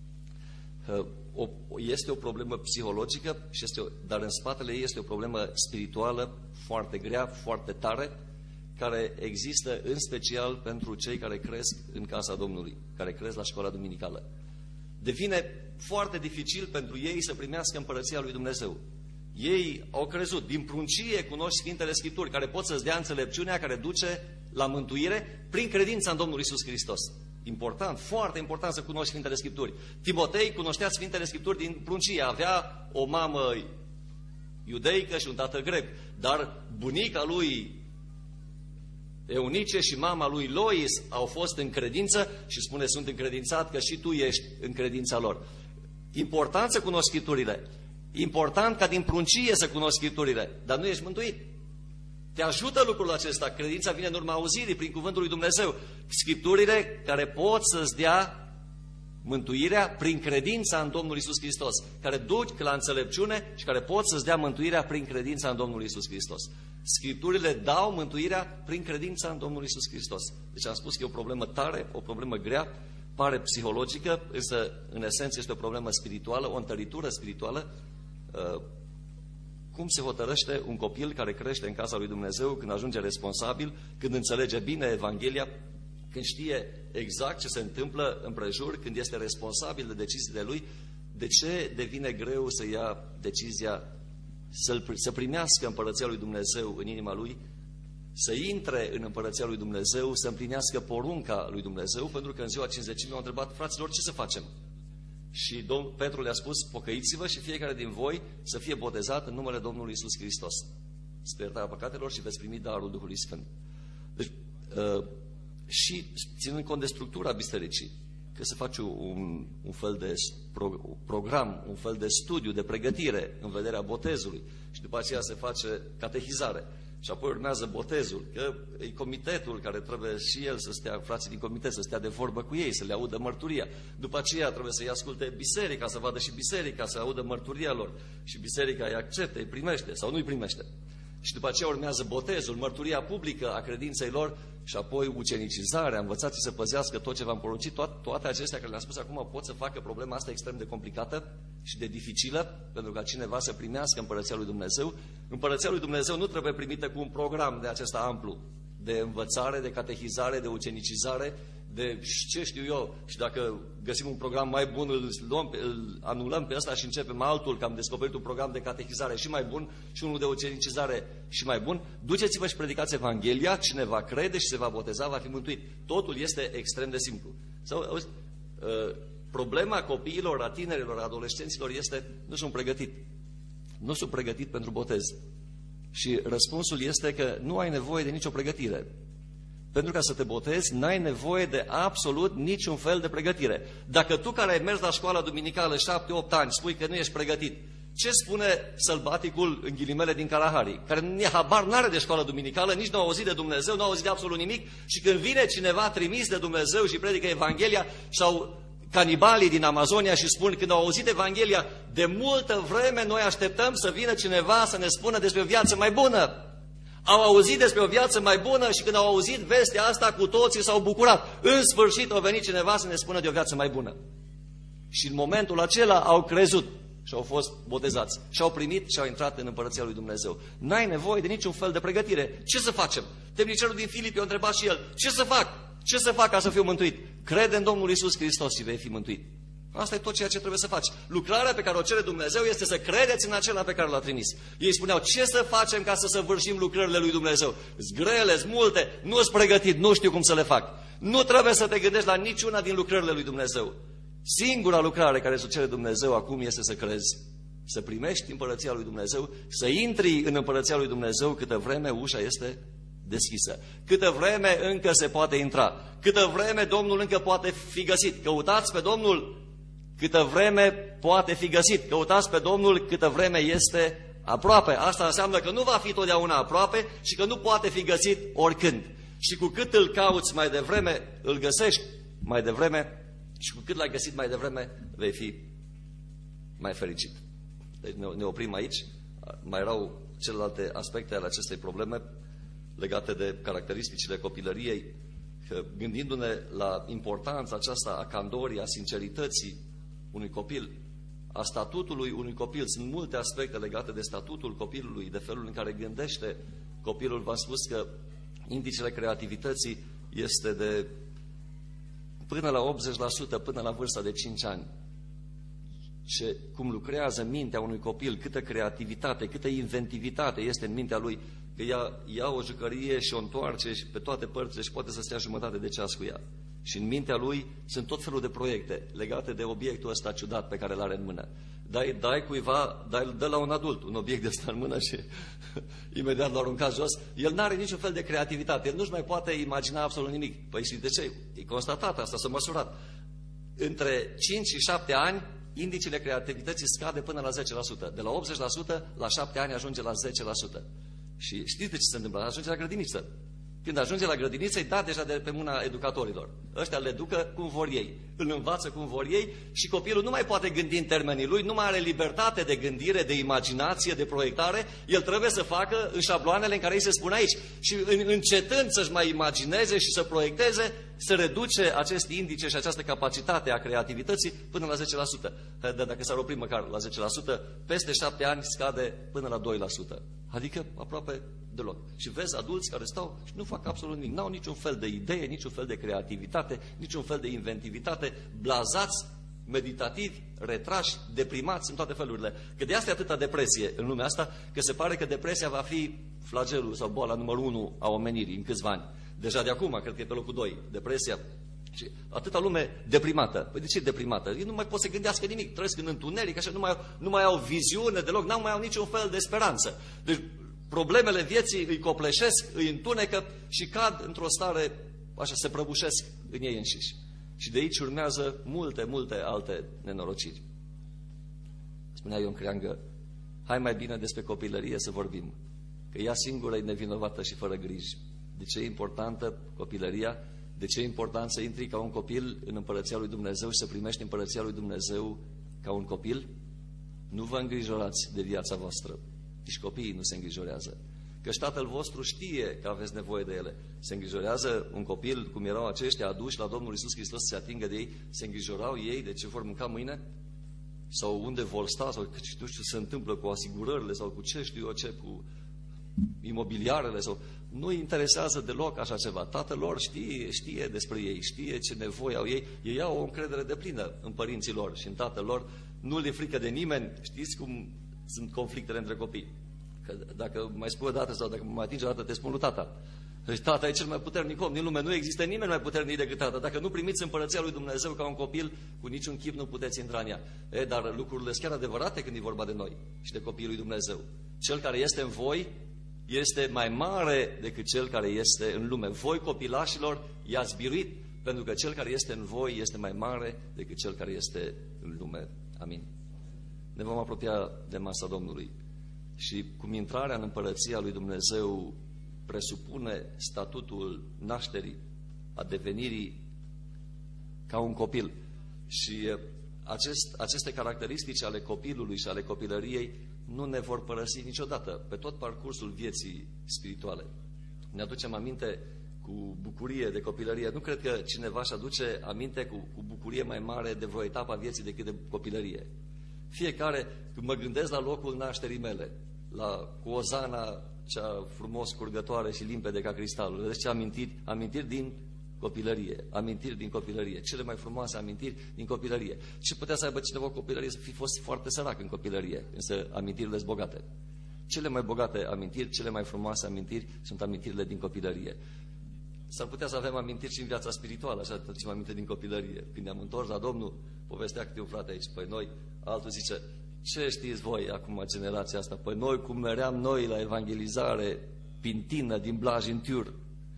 S1: Este o problemă psihologică, dar în spatele ei este o problemă spirituală foarte grea, foarte tare, care există în special pentru cei care cresc în casa Domnului, care cresc la școala duminicală. Devine foarte dificil pentru ei să primească împărăția lui Dumnezeu. Ei au crezut. Din pruncie cunoști Sfintele Scripturi, care pot să-ți dea înțelepciunea care duce la mântuire prin credința în Domnul Iisus Hristos. Important, foarte important să cunoști Sfintele Scripturi. Timotei cunoștea Sfintele Scripturi din pruncie. Avea o mamă iudeică și un tată grec. Dar bunica lui Eunice și mama lui Lois au fost în credință și spune, sunt încredințat că și tu ești în credința lor. Important să cunoști Scripturile. Important ca din pruncie să cunoști Scripturile. Dar nu ești mântuit. Te ajută lucrul acesta. Credința vine în urma auzirii, prin cuvântul lui Dumnezeu. Scripturile care pot să-ți dea mântuirea prin credința în Domnul Iisus Hristos, care duc la înțelepciune și care pot să-ți dea mântuirea prin credința în Domnul Iisus Hristos. Scripturile dau mântuirea prin credința în Domnul Iisus Hristos. Deci am spus că e o problemă tare, o problemă grea, pare psihologică, însă în esență este o problemă spirituală, o întăritură spirituală. Cum se hotărăște un copil care crește în casa lui Dumnezeu, când ajunge responsabil, când înțelege bine Evanghelia, când știe exact ce se întâmplă împrejur, când este responsabil de deciziile lui, de ce devine greu să ia decizia să primească împărăția lui Dumnezeu în inima lui, să intre în împărăția lui Dumnezeu, să împlinească porunca lui Dumnezeu, pentru că în ziua Cincizecimii au întrebat, fraților, ce să facem? Și Domnul Petru le-a spus, pocăiți-vă și fiecare din voi să fie botezat în numele Domnului Iisus Hristos, spre iertarea păcatelor, și veți primi darul Duhului Sfânt. Deci, și ținând cont de structura bisericii, că se face un fel de program, un fel de studiu, de pregătire în vederea botezului și după aceea se face catehizare și apoi urmează botezul, că e comitetul care trebuie și el să stea, frații din comitet, să stea de vorbă cu ei, să le audă mărturia. După aceea trebuie să-i asculte biserica, să vadă și biserica, să audă mărturia lor și biserica îi acceptă, îi primește sau nu îi primește. Și după aceea urmează botezul, mărturia publică a credinței lor și apoi ucenicizarea, învățați să păzească tot ce v-am poruncit. Toate acestea care le-am spus acum pot să facă problema asta extrem de complicată și de dificilă, pentru ca cineva să primească împărăția lui Dumnezeu. Împărăția lui Dumnezeu nu trebuie primită cu un program de acesta amplu, de învățare, de catehizare, de ucenicizare, de ce știu eu, și dacă găsim un program mai bun, îl anulăm pe ăsta și începem altul, că am descoperit un program de catehizare și mai bun și unul de ucenicizare și mai bun. Duceți-vă și predicați Evanghelia, cine va crede și se va boteza va fi mântuit. Totul este extrem de simplu. Problema copiilor, a tinerilor, a adolescenților este, nu sunt pregătit. Nu sunt pregătit pentru botez. Și răspunsul este că nu ai nevoie de nicio pregătire. Pentru ca să te botezi, n-ai nevoie de absolut niciun fel de pregătire. Dacă tu care ai mers la școala duminicală 7-8 ani spui că nu ești pregătit, ce spune sălbaticul, în ghilimele, din Kalahari, care nici habar n-are de școală duminicală, nici nu a auzit de Dumnezeu, nu a auzit de absolut nimic, și când vine cineva trimis de Dumnezeu și predică Evanghelia, sau canibalii din Amazonia și spun, când au auzit Evanghelia, de multă vreme noi așteptăm să vină cineva să ne spună despre o viață mai bună. Au auzit despre o viață mai bună și când au auzit vestea asta, cu toții s-au bucurat. În sfârșit a venit cineva să ne spună de o viață mai bună. Și în momentul acela au crezut și au fost botezați. Și au primit și au intrat în împărăția lui Dumnezeu. N-ai nevoie de niciun fel de pregătire. Ce să facem? Temnicerul din Filipi a întrebat și el, ce să fac? Ce să fac ca să fiu mântuit? Crede în Domnul Iisus Hristos și vei fi mântuit. Asta e tot ceea ce trebuie să faci. Lucrarea pe care o cere Dumnezeu este să credeți în acela pe care l-a trimis. Ei spuneau, ce să facem ca să săvârșim lucrările lui Dumnezeu? Zgrele, multe, nu-s pregătit, nu știu cum să le fac. Nu trebuie să te gândești la niciuna din lucrările lui Dumnezeu. Singura lucrare care îți cere Dumnezeu acum este să crezi, să primești împărăția lui Dumnezeu, să intri în împărăția lui Dumnezeu câtă vreme ușa este deschisă, câtă vreme încă se poate intra, câtă vreme Domnul încă poate fi găsit. Căutați pe Domnul câtă vreme poate fi găsit. Căutați pe Domnul câtă vreme este aproape. Asta înseamnă că nu va fi totdeauna aproape și că nu poate fi găsit oricând. Și cu cât îl cauți mai devreme, îl găsești mai devreme, și cu cât l-ai găsit mai devreme, vei fi mai fericit. Deci ne oprim aici. Mai erau celelalte aspecte ale acestei probleme legate de caracteristicile copilăriei, că gândindu-ne la importanța aceasta a candorii, a sincerității unui copil, a statutului unui copil. Sunt multe aspecte legate de statutul copilului, de felul în care gândește copilul. V-am spus că indicele creativității este de până la 80%, până la vârsta de 5 ani. cum lucrează mintea unui copil, câtă creativitate, câtă inventivitate este în mintea lui, că ea ia o jucărie și o întoarce și pe toate părțile și poate să stea jumătate de ceas cu ea. Și în mintea lui sunt tot felul de proiecte legate de obiectul ăsta ciudat pe care îl are în mână. Dai cuiva, dă la un adult un obiect de ăsta în mână și imediat l-a aruncat jos. El n-are niciun fel de creativitate, el nu-și mai poate imagina absolut nimic. Păi și de ce? E constatat asta, s-a măsurat. Între 5 și 7 ani, indicele creativității scade până la 10%. De la 80% la 7 ani ajunge la 10%. Și știți de ce se întâmplă? Ajunge la grădiniță. Când ajunge la grădiniță, îi da deja de pe mâna educatorilor. Ăștia le educă cum vor ei, îl învață cum vor ei și copilul nu mai poate gândi în termenii lui, nu mai are libertate de gândire, de imaginație, de proiectare. El trebuie să facă în șabloanele în care îi se spune aici. Și încetând să-și mai imagineze și să proiecteze, se reduce acest indice și această capacitate a creativității până la 10%. Dar dacă s-ar opri măcar la 10%, peste 7 ani scade până la 2%. Adică aproape deloc. Și vezi adulți care stau și nu fac absolut nimic. N-au niciun fel de idee, niciun fel de creativitate, niciun fel de inventivitate, blazați, meditativi, retrași, deprimați în toate felurile. Că de asta e atâta depresie în lumea asta, că se pare că depresia va fi flagelul sau boala numărul 1 a omenirii în câțiva ani. Deja de acum, cred că e pe locul 2, depresia. Și atâta lume deprimată. Păi de ce deprimată? Ei nu mai pot să gândească nimic, trăiesc în întuneric, așa nu mai au viziune deloc, nu mai au niciun fel de speranță. Deci problemele vieții îi copleșesc, îi întunecă și cad într-o stare, așa, se prăbușesc în ei înșiși. Și de aici urmează multe alte nenorociri. Spunea Ion Creangă, hai mai bine despre copilărie să vorbim, că ea singură e nevinovată și fără griji. De ce e importantă copilăria? De ce e important să intri ca un copil în Împărăția lui Dumnezeu și să primești Împărăția lui Dumnezeu ca un copil? Nu vă îngrijorați de viața voastră. Nici copiii nu se îngrijorează. Căci Tatăl vostru știe că aveți nevoie de ele. Se îngrijorează un copil, cum erau aceștia aduși la Domnul Iisus Hristos să se atingă de ei? Se îngrijorau ei de ce vor mânca mâine? Sau unde vor sta? Sau nu știu ce se întâmplă cu asigurările? Sau cu ce știu eu ce? Cu imobiliarele? Sau... Nu îi interesează deloc așa ceva. Tatăl lor știe despre ei, știe ce nevoie au ei. Ei au o încredere deplină în părinții lor și în Tatăl lor. Nu le frică de nimeni. Știți cum sunt conflictele între copii? Că dacă mai spui o dată sau dacă mai atingi o dată, te spun lui tata. Deci tata e cel mai puternic om din lume. Nu există nimeni mai puternic decât tata. Dacă nu primiți Împărăția lui Dumnezeu ca un copil, cu niciun chip nu puteți intra în ea. Dar lucrurile sunt chiar adevărate când e vorba de noi și de copiii lui Dumnezeu. Cel care este în voi este mai mare decât cel care este în lume. Voi, copilașilor, i-ați biruit, pentru că cel care este în voi este mai mare decât cel care este în lume. Amin. Ne vom apropia de masa Domnului. Și cum intrarea în Împărăția lui Dumnezeu presupune statutul nașterii, a devenirii ca un copil. Și aceste caracteristici ale copilului și ale copilăriei nu ne vor părăsi niciodată pe tot parcursul vieții spirituale. Ne aducem aminte cu bucurie de copilărie. Nu cred că cineva își aduce aminte cu bucurie mai mare de vreo etapă a vieții decât de copilărie. Fiecare, când mă gândesc la locul nașterii mele, cu Ozana cea frumos curgătoare și limpede ca cristalul, vedeți ce amintiri din copilărie, amintiri din copilărie, cele mai frumoase amintiri din copilărie. Și putea să aibă cineva o copilărie să fi fost foarte sărac în copilărie, însă amintirile sunt bogate. Cele mai bogate amintiri, cele mai frumoase amintiri sunt amintirile din copilărie. S-ar putea să avem amintiri și în viața spirituală, așa ce aminte din copilărie. Când ne-am întors la Domnul, povestea câte un frate aici, păi noi, altul zice, ce știți voi acum generația asta? Păi noi cum meream noi la evangelizare pintină din Blaj în Tiur.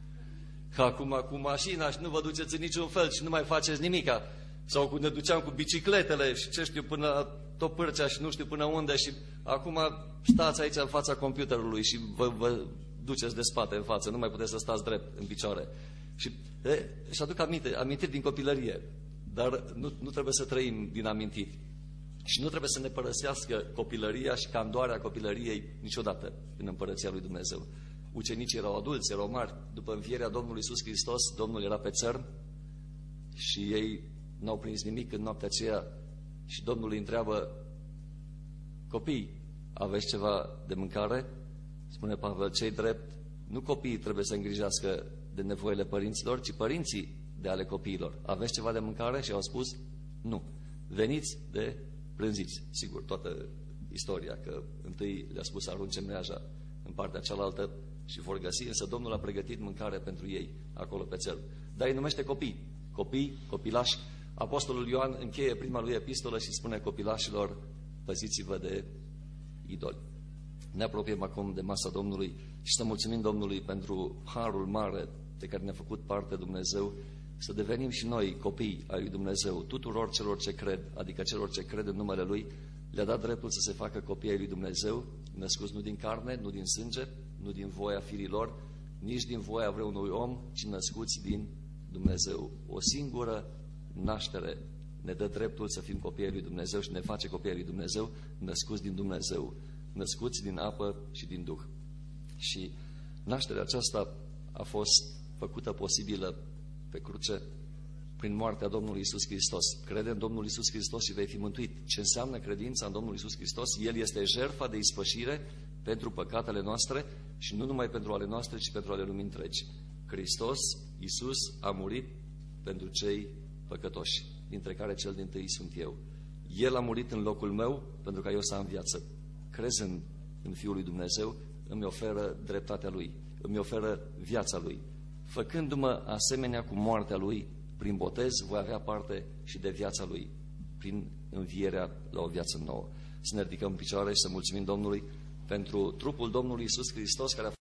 S1: Că acum cu mașina și nu vă duceți în niciun fel și nu mai faceți nimica. Sau ne duceam cu bicicletele și ce știu până la Topârcea și nu știu până unde și acum stați aici în fața computerului și vă duceți de spate în față, nu mai puteți să stați drept în picioare. Și aduc amintiri din copilărie, dar nu trebuie să trăim din amintiri. Și nu trebuie să ne părăsească copilăria și candoarea copilăriei niciodată în Împărăția lui Dumnezeu. Ucenicii erau adulți, erau mari. După învierea Domnului Iisus Hristos, Domnul era pe țărm și ei n-au prins nimic în noaptea aceea și Domnul îi întreabă, copii, aveți ceva de mâncare? Spune Pavel, cei drept, nu copiii trebuie să îngrijească de nevoile părinților, ci părinții de ale copiilor. Aveți ceva de mâncare? Și au spus, nu. Veniți de prânziți, sigur, toată istoria, că întâi le-a spus să arunce mreaja în partea cealaltă și vor găsi, însă Domnul a pregătit mâncare pentru ei acolo pe țel. Dar îi numește copii, copilași. Apostolul Ioan încheie prima lui epistolă și spune copilașilor, păziți-vă de idoli. Ne apropiem acum de masa Domnului și să mulțumim Domnului pentru harul mare de care ne-a făcut parte Dumnezeu, să devenim și noi copii ai lui Dumnezeu, tuturor celor ce cred, adică celor ce cred în numele Lui, le-a dat dreptul să se facă copii ai lui Dumnezeu, născuți nu din carne, nu din sânge, nu din voia firilor, nici din voia vreunui om, ci născuți din Dumnezeu. O singură naștere ne dă dreptul să fim copii ai lui Dumnezeu și ne face copii ai lui Dumnezeu, născuți din Dumnezeu, născuți din apă și din Duh. Și nașterea aceasta a fost făcută posibilă pe cruce prin moartea Domnului Iisus Hristos. Crede în Domnul Iisus Hristos și vei fi mântuit. Ce înseamnă credința în Domnul Iisus Hristos? El este jertfa de ispășire pentru păcatele noastre și nu numai pentru ale noastre, ci pentru ale lumii întregi. Hristos, Iisus, a murit pentru cei păcătoși, dintre care cel dintâi sunt eu. El a murit în locul meu pentru ca eu să am viață. Crez în Fiul lui Dumnezeu, îmi oferă dreptatea Lui, îmi oferă viața Lui. Făcându-mă asemenea cu moartea Lui, prin botez voi avea parte și de viața Lui, prin învierea la o viață nouă. Să ne ridicăm în picioare și să mulțumim Domnului pentru trupul Domnului Iisus Hristos care a